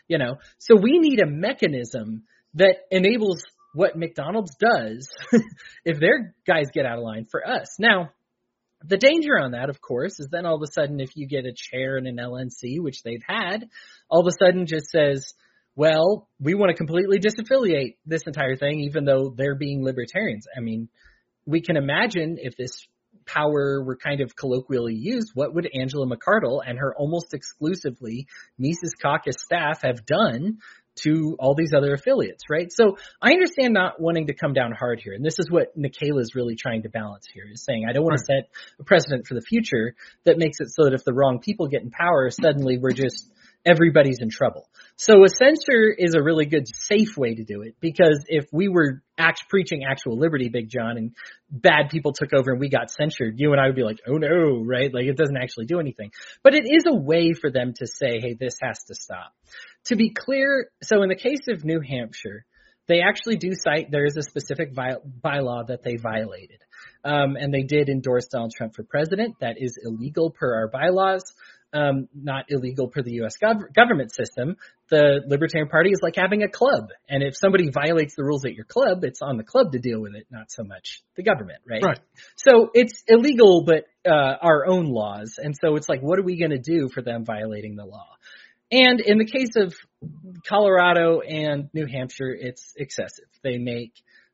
So we need a mechanism that enables what McDonald's does if their guys get out of line for us. Now, the danger on that, of course, is then all of a sudden if you get a chair in an LNC, which they've had, all of a sudden just says, well, we want to completely disaffiliate this entire thing, even though they're being libertarians. I mean, we can imagine if this power were kind of colloquially used, what would Angela McArdle and her almost exclusively Mises Caucus staff have done to all these other affiliates, right? So I understand not wanting to come down hard here. And this is what Nikayla is really trying to balance here, is saying, I don't want to set a precedent for the future that makes it so that if the wrong people get in power, suddenly everybody's in trouble. So a censor is a really good, safe way to do it, because if we were preaching actual liberty, Big John, and bad people took over and we got censured, you and I would be like, oh no, right? Like, it doesn't actually do anything. But it is a way for them to say, hey, this has to stop. To be clear, so in the case of New Hampshire, they actually do cite there is a specific bylaw that they violated. And they did endorse Donald Trump for president. That is illegal per our bylaws. Not illegal per the U.S. government system. The Libertarian Party is like having a club. And if somebody violates the rules at your club, it's on the club to deal with it, not so much the government, right? Right. So it's illegal, but our own laws. And so it's like, what are we going to do for them violating the law? And in the case of Colorado and New Hampshire, it's excessive. They make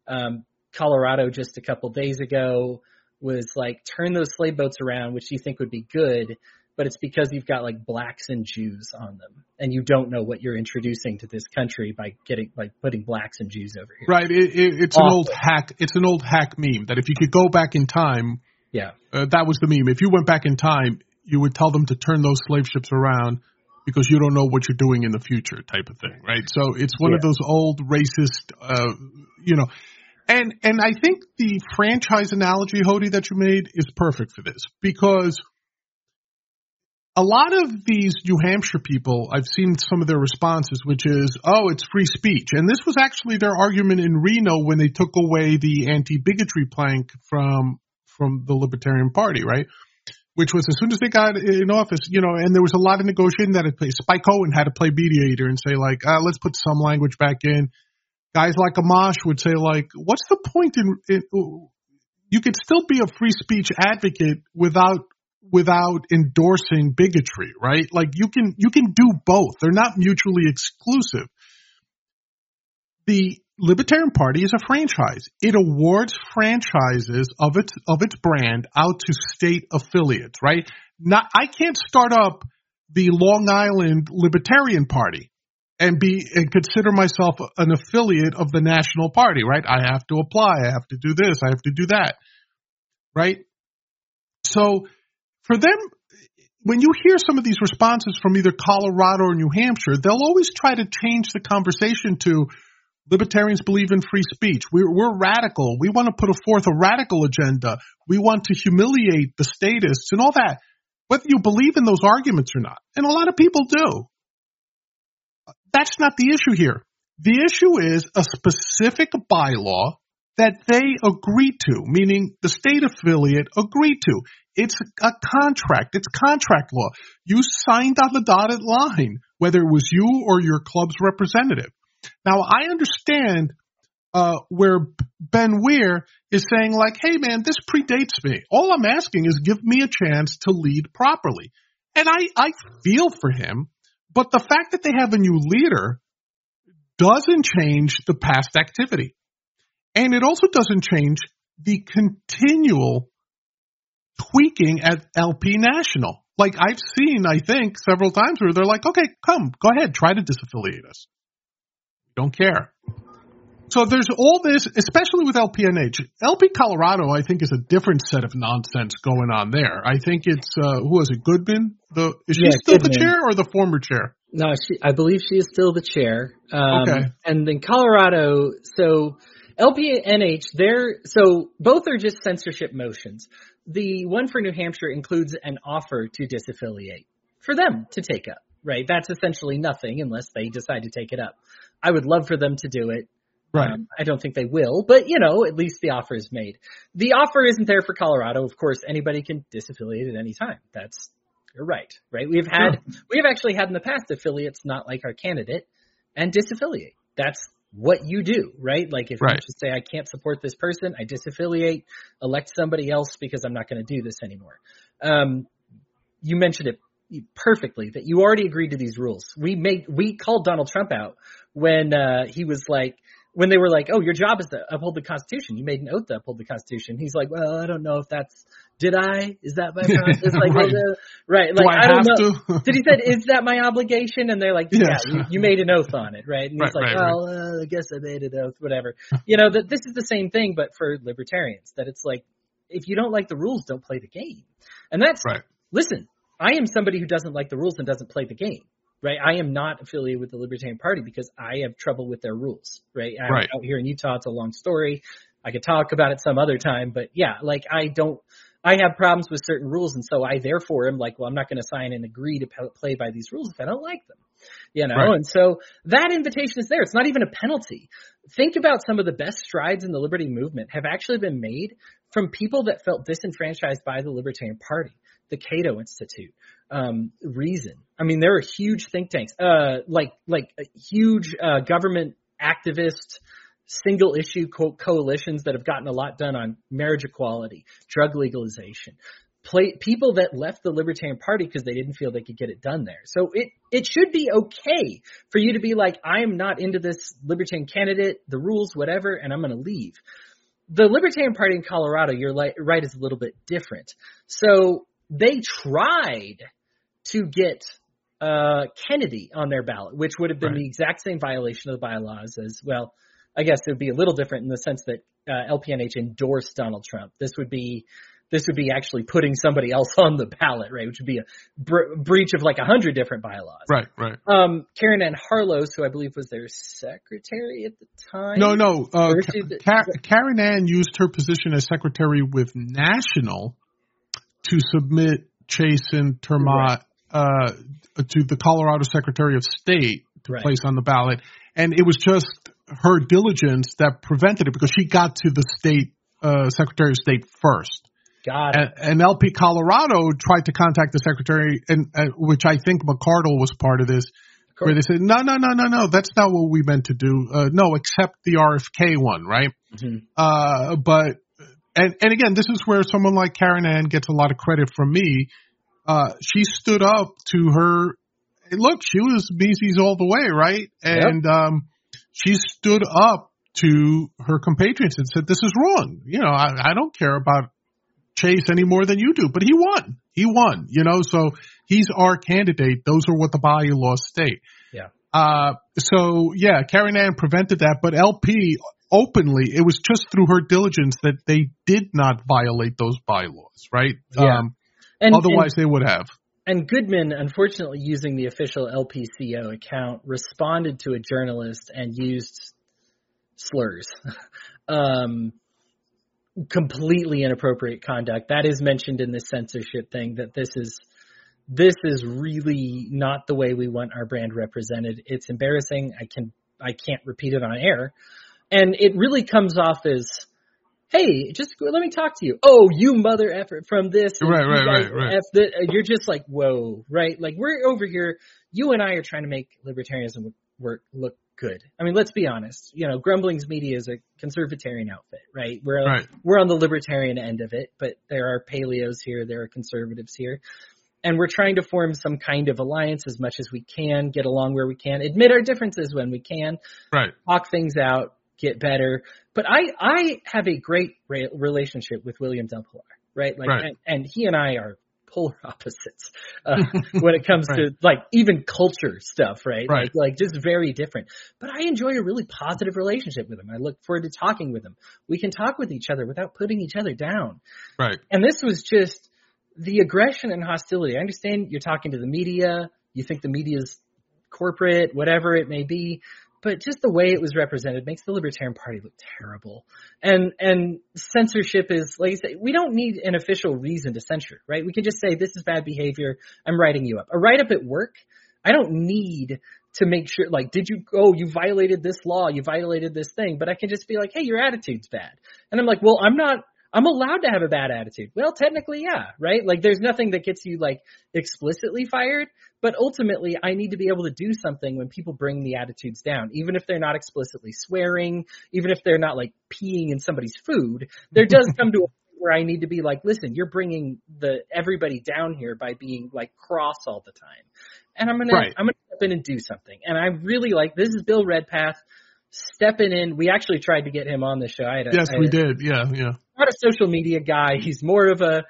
Colorado just a couple days ago was like, turn those slave boats around, which you think would be good, but it's because you've got like blacks and Jews on them, and you don't know what you're introducing to this country by putting blacks and Jews over here. Right. It's awful. An old hack. It's an old hack meme that if you could go back in time, that was the meme. If you went back in time, you would tell them to turn those slave ships around because you don't know what you're doing in the future, type of thing, right? So it's one of those old racist, And I think the franchise analogy, Hody, that you made is perfect for this, because a lot of these New Hampshire people, I've seen some of their responses, which is, oh, it's free speech. And this was actually their argument in Reno when they took away the anti-bigotry plank from the Libertarian Party, right? Which was as soon as they got in office, and there was a lot of negotiating that had played. Spike Cohen had to play mediator and say, like, let's put some language back in. Guys like Amash would say, like, what's the point in you could still be a free speech advocate without endorsing bigotry, right? Like, you can do both. They're not mutually exclusive. The Libertarian Party is a franchise. It awards franchises of its brand out to state affiliates, right? I can't start up the Long Island Libertarian Party and consider myself an affiliate of the national party, right? I have to apply. I have to do this. I have to do that, right? So for them, when you hear some of these responses from either Colorado or New Hampshire, they'll always try to change the conversation to libertarians believe in free speech. We're radical. We want to put forth a radical agenda. We want to humiliate the statists and all that, whether you believe in those arguments or not. And a lot of people do. That's not the issue here. The issue is a specific bylaw that they agreed to, meaning the state affiliate agreed to. It's a contract. It's contract law. You signed on the dotted line, whether it was you or your club's representative. Now, I understand where Ben Weir is saying like, hey man, this predates me. All I'm asking is give me a chance to lead properly. And I feel for him, but the fact that they have a new leader doesn't change the past activity. And it also doesn't change the continual tweaking at LP National. Like I've seen, I think, several times where they're like, okay, come, go ahead, try to disaffiliate us. Don't care. So there's all this, especially with LPNH. LP Colorado, I think, is a different set of nonsense going on there. I think it's, who is it, Goodman? Is she still Goodman. The chair or the former chair? No, I believe she is still the chair. Okay. And then Colorado, so LPNH, so both are just censorship motions. The one for New Hampshire includes an offer to disaffiliate for them to take up, right? That's essentially nothing unless they decide to take it up. I would love for them to do it. Right. I don't think they will, but at least the offer is made. The offer isn't there for Colorado. Of course, anybody can disaffiliate at any time. You're right? We have actually had in the past affiliates not like our candidate and disaffiliate. That's what you do, right? Like if you just say, I can't support this person, I disaffiliate, elect somebody else because I'm not going to do this anymore. You mentioned it perfectly that you already agreed to these rules. We called Donald Trump out when he was like, when they were like, oh, your job is to uphold the Constitution. You made an oath to uphold the Constitution. He's like, well, I don't know if did I? Is that my job? It's like, right. Like, I don't know. Did he say, is that my obligation? And they're like, yeah, you made an oath on it, right? And he's like, well, I guess I made an oath, whatever. That this is the same thing, but for libertarians, that it's like, if you don't like the rules, don't play the game. And that's, listen, I am somebody who doesn't like the rules and doesn't play the game. Right, I am not affiliated with the Libertarian Party because I have trouble with their rules. Right, I'm out here in Utah. It's a long story. I could talk about it some other time, but yeah, like I have problems with certain rules, and so I therefore am like, well, I'm not going to sign and agree to play by these rules if I don't like them. And so that invitation is there. It's not even a penalty. Think about some of the best strides in the liberty movement have actually been made from people that felt disenfranchised by the Libertarian Party. The Cato Institute, Reason. I mean, there are huge think tanks, like huge government activist single issue coalitions that have gotten a lot done on marriage equality, drug legalization. People that left the Libertarian Party because they didn't feel they could get it done there. So it should be okay for you to be like, I am not into this Libertarian candidate, the rules, whatever, and I'm going to leave. The Libertarian Party in Colorado, you're right, is a little bit different. So they tried to get Kennedy on their ballot, which would have been the exact same violation of the bylaws as, well, I guess it would be a little different in the sense that LPNH endorsed Donald Trump. This would be actually putting somebody else on the ballot, right? Which would be a breach of like 100 different bylaws. Right. Karen Ann Harlos, who I believe was their secretary at the time. No. Karen Ann used her position as secretary with National to submit Chase and Termott to the Colorado Secretary of State to place on the ballot. And it was just her diligence that prevented it because she got to the state Secretary of State first. Got it. And LP Colorado tried to contact the secretary, and which I think McCardle was part of this, where they said, no, that's not what we meant to do. No, except the RFK one, right? Mm-hmm. But again, this is where someone like Karen Ann gets a lot of credit from me. She stood up to her. Look, she was Mises all the way, right? And she stood up to her compatriots and said, this is wrong. I don't care about Chase any more than you do, but he won, so he's our candidate. Those are what the bylaws state. Karen Ann prevented that, but LP openly, it was just through her diligence that they did not violate those bylaws, right? Otherwise they would have. And Goodman, unfortunately, using the official LPCO account, responded to a journalist and used slurs. Completely inappropriate conduct. That is mentioned in this censorship thing, that this is really not the way we want our brand represented. It's embarrassing. I can't repeat it on air. And it really comes off as, hey, just let me talk to you. Oh, you mother effer from this. Right. You're just like, whoa, right? Like, we're over here. You and I are trying to make libertarianism look good. I mean, let's be honest. Grumblings Media is a conservatarian outfit, right? Right. We're on the libertarian end of it, but there are paleos here, there are conservatives here. And we're trying to form some kind of alliance as much as we can, get along where we can, admit our differences when we can, right? Talk things out, get better. But I have a great relationship with William Del Pilar, right? Right. And he and I are polar opposites when it comes to like even culture stuff, right? Right. Like just very different. But I enjoy a really positive relationship with him. I look forward to talking with him. We can talk with each other without putting each other down. Right. And this was just the aggression and hostility. I understand you're talking to the media. You think the media's corporate, whatever it may be. But just the way it was represented makes the Libertarian Party look terrible. And censorship is, like I say, we don't need an official reason to censure, right? We can just say, this is bad behavior. I'm writing you up. A write-up at work, I don't need to make sure, like, you violated this law, you violated this thing. But I can just be like, hey, your attitude's bad. And I'm like, well, I'm allowed to have a bad attitude. Well, technically, yeah, right? Like, there's nothing that gets you, like, explicitly fired. But ultimately, I need to be able to do something when people bring the attitudes down, even if they're not explicitly swearing, even if they're not, like, peeing in somebody's food. There does come to a point where I need to be like, listen, you're bringing everybody down here by being, like, cross all the time. And I'm gonna step in and do something. And I really this is Bill Redpath stepping in. We actually tried to get him on the show. We did. Yeah. Not a social media guy. He's more of a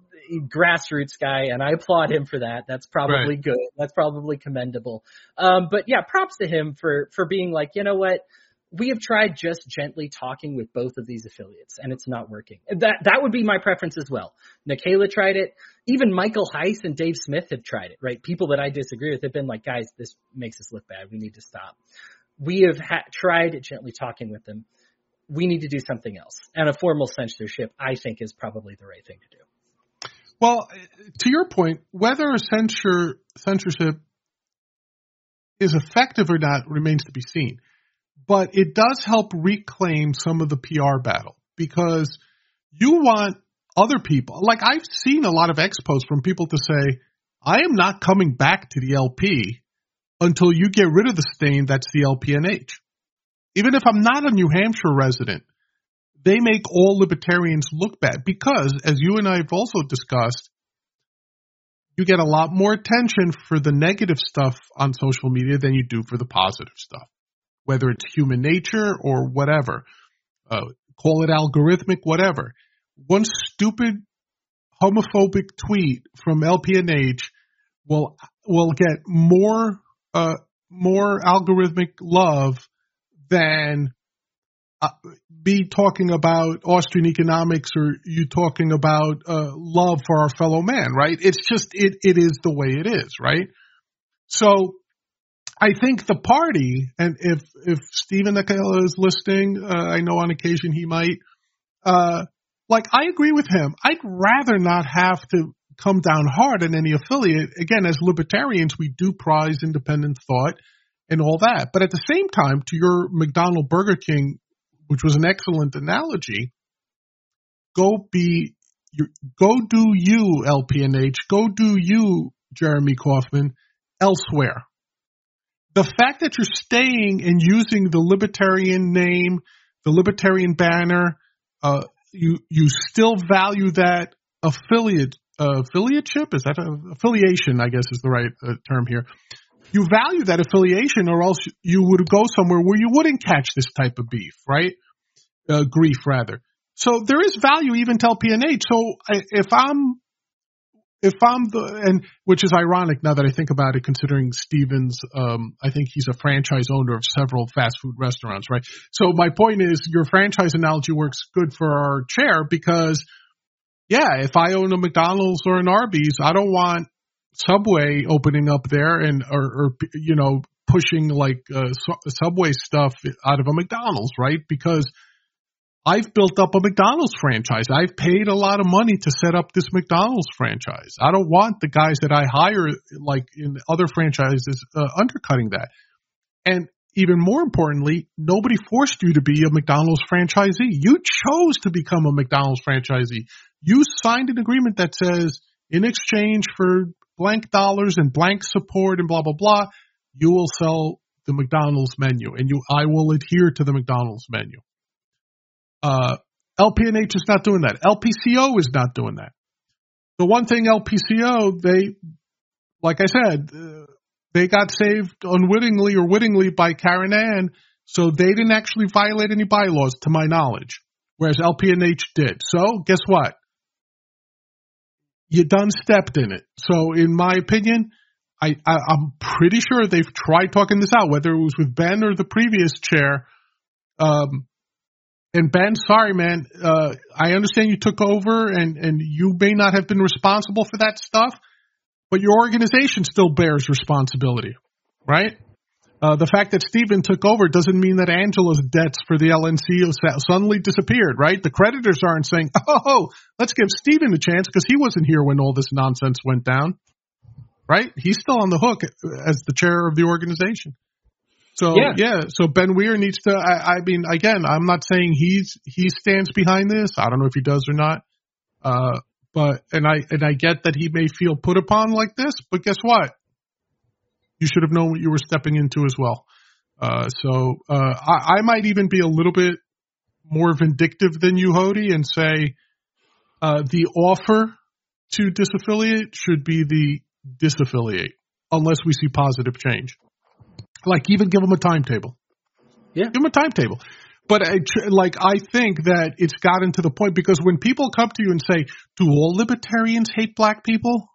grassroots guy, and I applaud him for that. That's probably good. That's probably commendable. But yeah, props to him for being like, you know what? We have tried just gently talking with both of these affiliates, and it's not working. That would be my preference as well. Nikayla tried it. Even Michael Heiss and Dave Smith have tried it, right? People that I disagree with have been like, guys, this makes us look bad. We need to stop. We have tried gently talking with them. We need to do something else. And a formal censorship, I think, is probably the right thing to do. Well, to your point, whether censorship is effective or not remains to be seen. But it does help reclaim some of the PR battle, because you want other people. Like, I've seen a lot of expos from people to say, I am not coming back to the LP until you get rid of the stain that's the LPNH. Even if I'm not a New Hampshire resident, they make all libertarians look bad, because, as you and I have also discussed, you get a lot more attention for the negative stuff on social media than you do for the positive stuff, whether it's human nature or whatever. Call it algorithmic, whatever. One stupid homophobic tweet from LPNH will get more algorithmic love than be talking about Austrian economics or you talking about love for our fellow man, right? It's just, it is the way it is, right? So I think the party, and if Stephen Nikayla is listening, I know on occasion he might, I agree with him. I'd rather not have to come down hard on any affiliate. Again, as libertarians, we do prize independent thought and all that. But at the same time, to your McDonald Burger King, which was an excellent analogy, go do you, LPNH, go do you, Jeremy Kauffman, elsewhere. The fact that you're staying and using the libertarian name, the libertarian banner, you still value that affiliateship? Is that affiliation, I guess is the right term here. You value that affiliation, or else you would go somewhere where you wouldn't catch this type of beef, right? Grief, rather. So there is value even to LPNH. So which is ironic now that I think about it, considering Stevens, I think he's a franchise owner of several fast food restaurants, right? So my point is, your franchise analogy works good for our chair, because, yeah, if I own a McDonald's or an Arby's, I don't want Subway opening up there or pushing Subway stuff out of a McDonald's, right? Because I've built up a McDonald's franchise. I've paid a lot of money to set up this McDonald's franchise. I don't want the guys that I hire, like in other franchises, undercutting that. And even more importantly, nobody forced you to be a McDonald's franchisee. You chose to become a McDonald's franchisee. You signed an agreement that says, in exchange for blank dollars and blank support and blah, blah, blah, you will sell the McDonald's menu, and I will adhere to the McDonald's menu. LPNH is not doing that. LPCO is not doing that. The one thing LPCO, like I said, they got saved unwittingly or wittingly by Karen Ann, so they didn't actually violate any bylaws, to my knowledge, whereas LPNH did. So guess what? You done stepped in it. So in my opinion, I'm pretty sure they've tried talking this out, whether it was with Ben or the previous chair. And Ben, sorry, man, I understand you took over and you may not have been responsible for that stuff, but your organization still bears responsibility, right? The fact that Stephen took over doesn't mean that Angela's debts for the LNC suddenly disappeared, right? The creditors aren't saying, oh, let's give Stephen a chance because he wasn't here when all this nonsense went down, right? He's still on the hook as the chair of the organization. So, so Ben Weir needs to, I mean, again, I'm not saying he stands behind this. I don't know if he does or not. But I get that he may feel put upon like this, but guess what? You should have known what you were stepping into as well. I might even be a little bit more vindictive than you, Hody, and say, the offer to disaffiliate should be the disaffiliate unless we see positive change. Like, even give them a timetable. Yeah. Give them a timetable. But, I think that it's gotten to the point, because when people come to you and say, do all libertarians hate black people?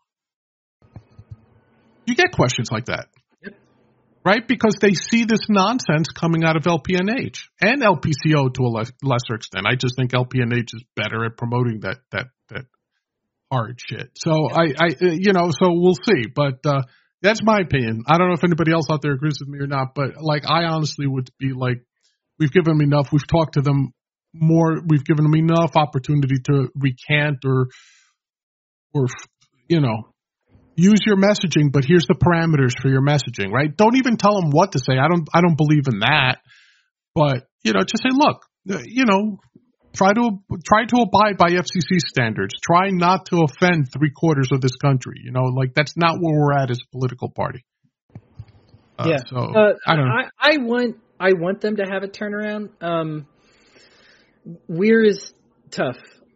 You get questions like that. Yep. Right? Because they see this nonsense coming out of LPNH and LPCO to a lesser extent. I just think LPNH is better at promoting that hard shit. So, so we'll see. But, that's my opinion. I don't know if anybody else out there agrees with me or not, but I honestly would be like, we've given them enough. We've talked to them more. We've given them enough opportunity to recant or use your messaging, but here's the parameters for your messaging, right? Don't even tell them what to say. I don't believe in that, but just say, look, try to abide by FCC standards. Try not to offend 3/4 of this country. That's not where we're at as a political party. I don't know. I want them to have a turnaround. Weir is tough.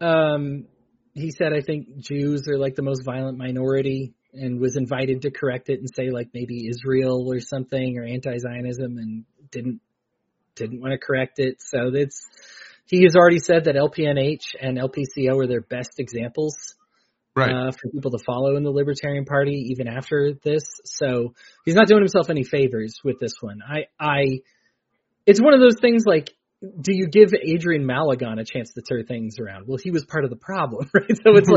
He said, I think Jews are the most violent minority, and was invited to correct it and say maybe Israel or something, or anti-Zionism, and didn't want to correct it. So he has already said that LPNH and LPCO are their best examples, right, for people to follow in the Libertarian Party, even after this. So he's not doing himself any favors with this one. It's one of those things do you give Adrian Malagon a chance to turn things around? Well, he was part of the problem, right? So it's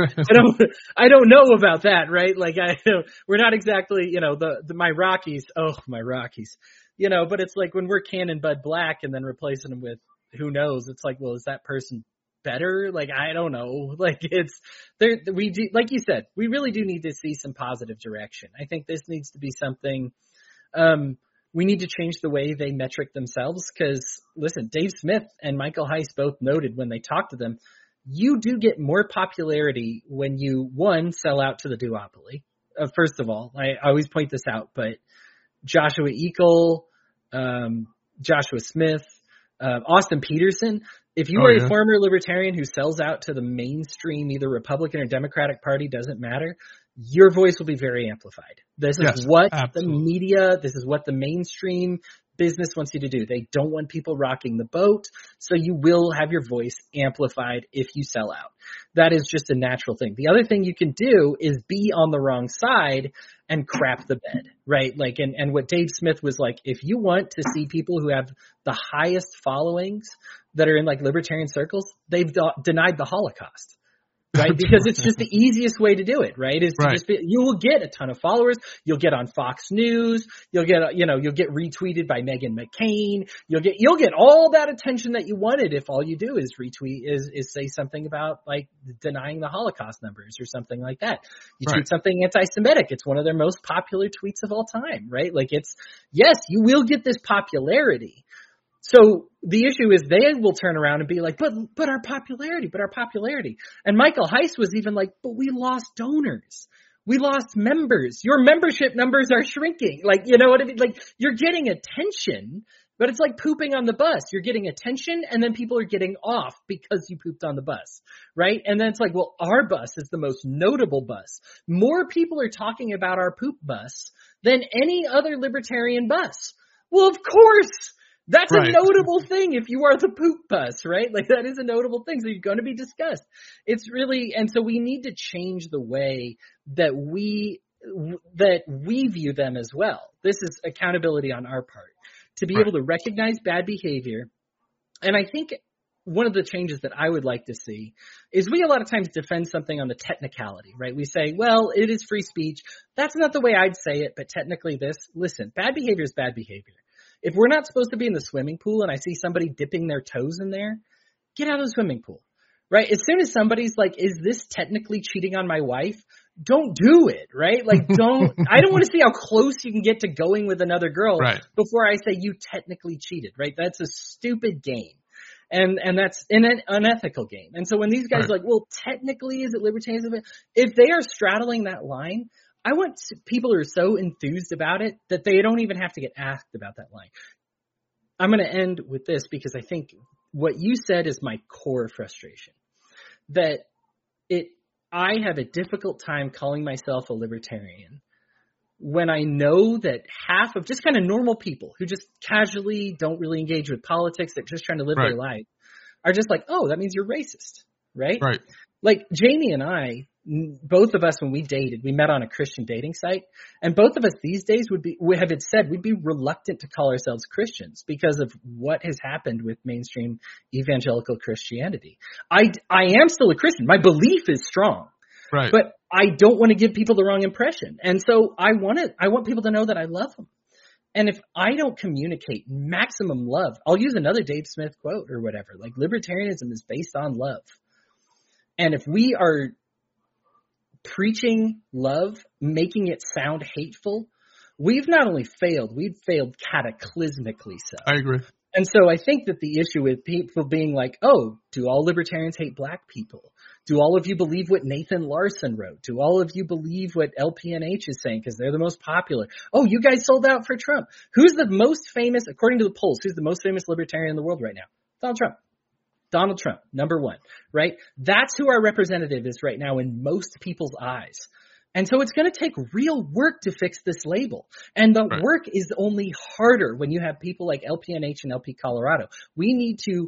I don't know about that, right? We're not exactly, my Rockies. Oh, my Rockies, but it's when we're canning Bud Black and then replacing them with who knows? It's well, is that person better? I don't know. It's there. We do, like you said, we really do need to see some positive direction. I think this needs to be something. We need to change the way they metric themselves, because listen, Dave Smith and Michael Heiss both noted when they talked to them, you do get more popularity when you, one, sell out to the duopoly. First of all, I always point this out, but Joshua Eagle, Joshua Smith, Austin Peterson, if you are a former libertarian who sells out to the mainstream, either Republican or Democratic Party, doesn't matter, your voice will be very amplified. This is what the media, this is what the mainstream business wants you to do. They don't want people rocking the boat, so you will have your voice amplified if you sell out. That is just a natural thing. The other thing you can do is be on the wrong side and crap the bed, right? And what Dave Smith was if you want to see people who have the highest followings that are in libertarian circles, they've denied the Holocaust. Right? Because it's just the easiest way to do it, right? You will get a ton of followers. You'll get on Fox News. You'll get, you'll get retweeted by Meghan McCain. You'll get all that attention that you wanted if all you do is retweet, is say something about denying the Holocaust numbers or something like that. You tweet something anti-Semitic. It's one of their most popular tweets of all time, right? Yes, you will get this popularity. So the issue is they will turn around and be but our popularity. And Michael Heiss was even but we lost donors. We lost members. Your membership numbers are shrinking. Like, you know what I mean? Like, you're getting attention, but it's like pooping on the bus. You're getting attention, and then people are getting off because you pooped on the bus, right? And then it's like, well, our bus is the most notable bus. More people are talking about our poop bus than any other libertarian bus. Well, of course. That's right. A notable thing if you are the poop bus, right? Like, that is a notable thing. So you're going to be discussed. It's really, and so we need to change the way that we view them as well. This is accountability on our part to be able to recognize bad behavior. And I think one of the changes that I would like to see is we a lot of times defend something on the technicality, right? We say, well, it is free speech. That's not the way I'd say it, but technically listen, bad behavior is bad behavior. If we're not supposed to be in the swimming pool and I see somebody dipping their toes in there, get out of the swimming pool, right? As soon as somebody's like, is this technically cheating on my wife? Don't do it, right? Like, I don't want to see how close you can get to going with another girl before I say you technically cheated, right? That's a stupid game. And that's an unethical game. And so when these guys are like, well, technically, is it libertarianism? If they are straddling that line, I want people who are so enthused about it that they don't even have to get asked about that line. I'm going to end with this because I think what you said is my core frustration. That I have a difficult time calling myself a libertarian when I know that half of just kind of normal people who just casually don't really engage with politics, they're just trying to live their life, are just like, oh, that means you're racist, right? Right. Like Jamie and I, both of us, when we dated, we met on a Christian dating site, and both of us these days would have said we'd be reluctant to call ourselves Christians because of what has happened with mainstream evangelical Christianity. I am still a Christian. My belief is strong, but I don't want to give people the wrong impression, and so I want people to know that I love them. And if I don't communicate maximum love, I'll use another Dave Smith quote or whatever. Like, libertarianism is based on love, and if we are preaching love, making it sound hateful, we've not only failed, we've failed cataclysmically so. I agree. And so I think that the issue with people being like, oh, do all libertarians hate black people? Do all of you believe what Nathan Larson wrote? Do all of you believe what LPNH is saying because they're the most popular? Oh, you guys sold out for Trump. Who's the most famous, according to the polls, who's the most famous libertarian in the world right now? Donald Trump. Donald Trump, number one, right? That's who our representative is right now in most people's eyes. And so it's going to take real work to fix this label. And the work is only harder when you have people like LPNH and LP Colorado. We need to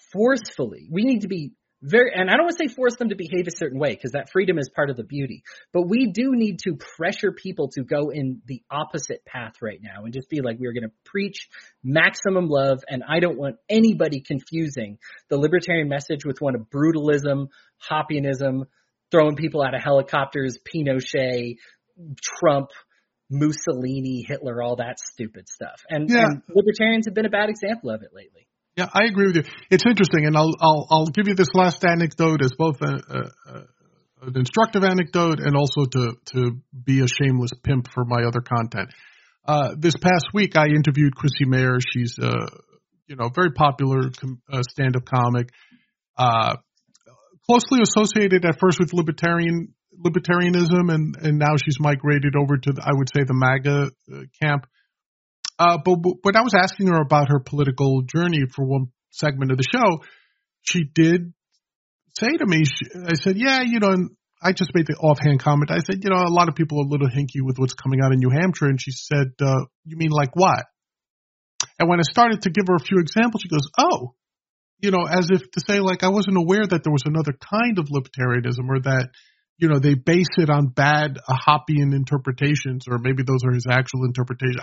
be very, and I don't want to say force them to behave a certain way because that freedom is part of the beauty, but we do need to pressure people to go in the opposite path right now and just be like, we're going to preach maximum love. And I don't want anybody confusing the libertarian message with one of brutalism, Hoppianism, throwing people out of helicopters, Pinochet, Trump, Mussolini, Hitler, all that stupid stuff. And libertarians have been a bad example of it lately. Yeah, I agree with you. It's interesting, and I'll give you this last anecdote as both an instructive anecdote and also to be a shameless pimp for my other content. This past week, I interviewed Chrissy Mayer. She's very popular stand-up comic, closely associated at first with libertarianism, and now she's migrated over to I would say the MAGA camp. But when I was asking her about her political journey for one segment of the show, she did say to me, I said, and I just made the offhand comment. I said, a lot of people are a little hinky with what's coming out in New Hampshire. And she said, you mean like what? And when I started to give her a few examples, she goes, oh, as if to say, like, I wasn't aware that there was another kind of libertarianism or that, they base it on bad Hoppian interpretations, or maybe those are his actual interpretations.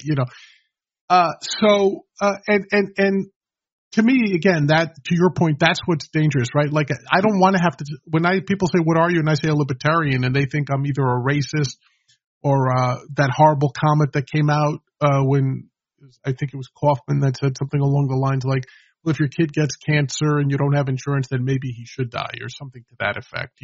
And to me, again, that to your point, that's what's dangerous, right? Like, I don't want to have to. When people say, "What are you?" and I say a libertarian, and they think I'm either a racist or that horrible comment that came out when I think it was Kaufman that said something along the lines like, "Well, if your kid gets cancer and you don't have insurance, then maybe he should die," or something to that effect,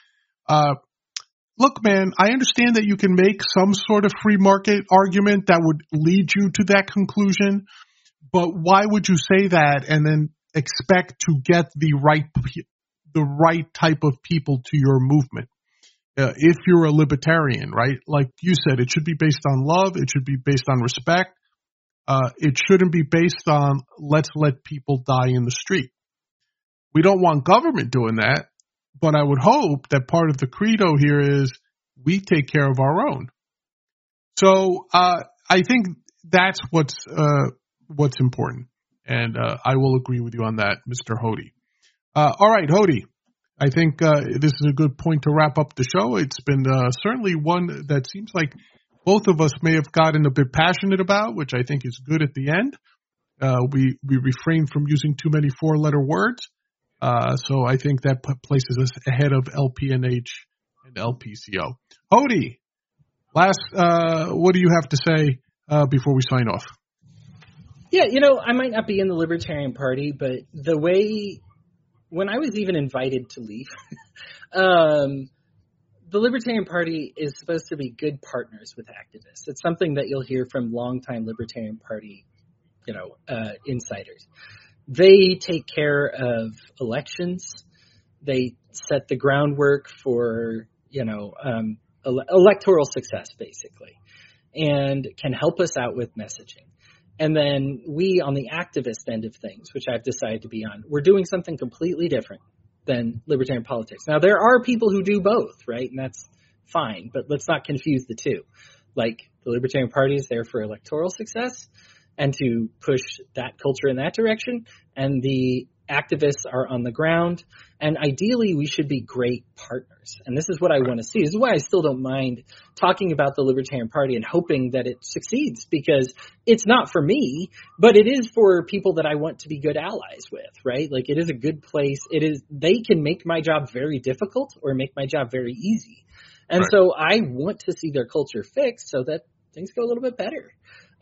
Look, man, I understand that you can make some sort of free market argument that would lead you to that conclusion, but why would you say that and then expect to get the right type of people to your movement? if you're a libertarian, right? Like you said, it should be based on love. It should be based on respect. It shouldn't be based on let's let people die in the street. We don't want government doing that, but I would hope that part of the credo here is we take care of our own. So I think that's what's important, and I will agree with you on that, Mr. Hody. All right, Hody, I think this is a good point to wrap up the show. It's been certainly one that seems like both of us may have gotten a bit passionate about, which I think is good at the end. We refrained from using too many four-letter words. So I think that places us ahead of LPNH and LPCO. Hody, last, what do you have to say before we sign off? Yeah, I might not be in the Libertarian Party, but when I was even invited to leave, the Libertarian Party is supposed to be good partners with activists. It's something that you'll hear from longtime Libertarian Party, insiders. They take care of elections. They set the groundwork for, electoral success, basically, and can help us out with messaging. And then we, on the activist end of things, which I've decided to be on, we're doing something completely different than libertarian politics. Now, there are people who do both, right? And that's fine, but let's not confuse the two. Like, the Libertarian Party is there for electoral success and to push that culture in that direction, and the activists are on the ground, and ideally we should be great partners. And this is what I want to see. This is why I still don't mind talking about the Libertarian Party and hoping that it succeeds, because it's not for me, but it is for people that I want to be good allies with, right? Like, it is a good place. They can make my job very difficult or make my job very easy. And right. So I want to see their culture fixed so that things go a little bit better.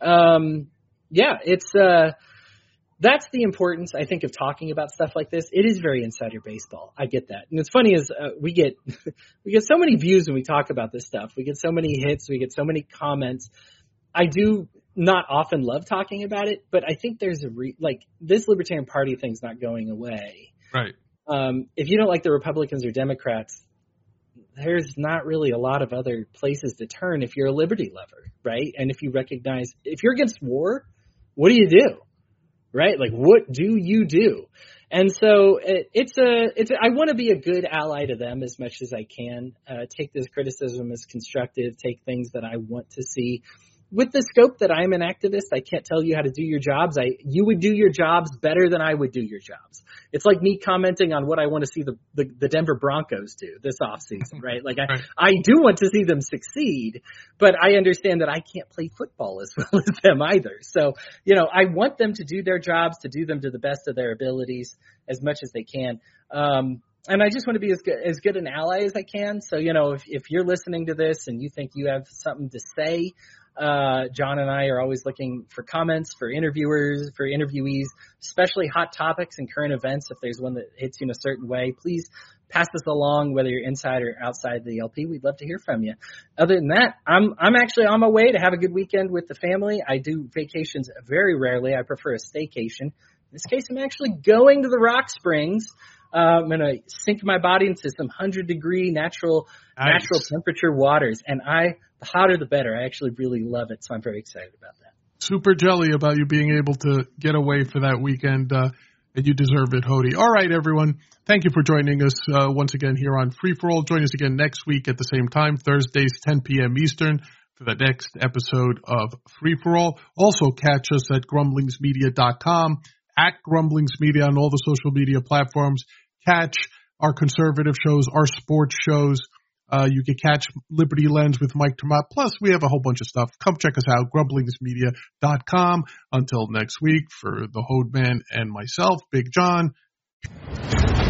That's the importance, I think, of talking about stuff like this. It is very insider baseball. I get that. And it's funny is we get so many views when we talk about this stuff. We get so many hits. We get so many comments. I do not often love talking about it, but I think there's this Libertarian Party thing's not going away. Right. If you don't like the Republicans or Democrats, there's not really a lot of other places to turn if you're a liberty lover, right? And if you recognize, if you're against war, what do you do? Right? Like, what do you do? And so I want to be a good ally to them as much as I can. Take this criticism as constructive, take things that I want to see. With the scope that I'm an activist, I can't tell you how to do your jobs. You would do your jobs better than I would do your jobs. It's like me commenting on what I want to see the Denver Broncos do this offseason, right? Like I do want to see them succeed, but I understand that I can't play football as well as them either. So, I want them to do their jobs, to do them to the best of their abilities as much as they can. And I just want to be as good an ally as I can. So, if you're listening to this and you think you have something to say, John and I are always looking for comments, for interviewees, especially hot topics and current events. If there's one that hits you in a certain way, please pass this along, whether you're inside or outside the LP. We'd love to hear from you. Other than that, I'm actually on my way to have a good weekend with the family. I do vacations very rarely. I prefer a staycation. In this case, I'm actually going to the Rock Springs. I'm going to sink my body into some 100-degree natural temperature waters. And the hotter the better. I actually really love it. So I'm very excited about that. Super jelly about you being able to get away for that weekend. And you deserve it, Hody. All right, everyone. Thank you for joining us once again here on Free For All. Join us again next week at the same time, Thursdays, 10 p.m. Eastern, for the next episode of Free For All. Also catch us at grumblingsmedia.com, at grumblingsmedia on all the social media platforms. Catch our conservative shows, our sports shows. You can catch Liberty Lens with Mike Termott. Plus, we have a whole bunch of stuff. Come check us out, grumblingsmedia.com. Until next week, for the Hode Man and myself, Big John.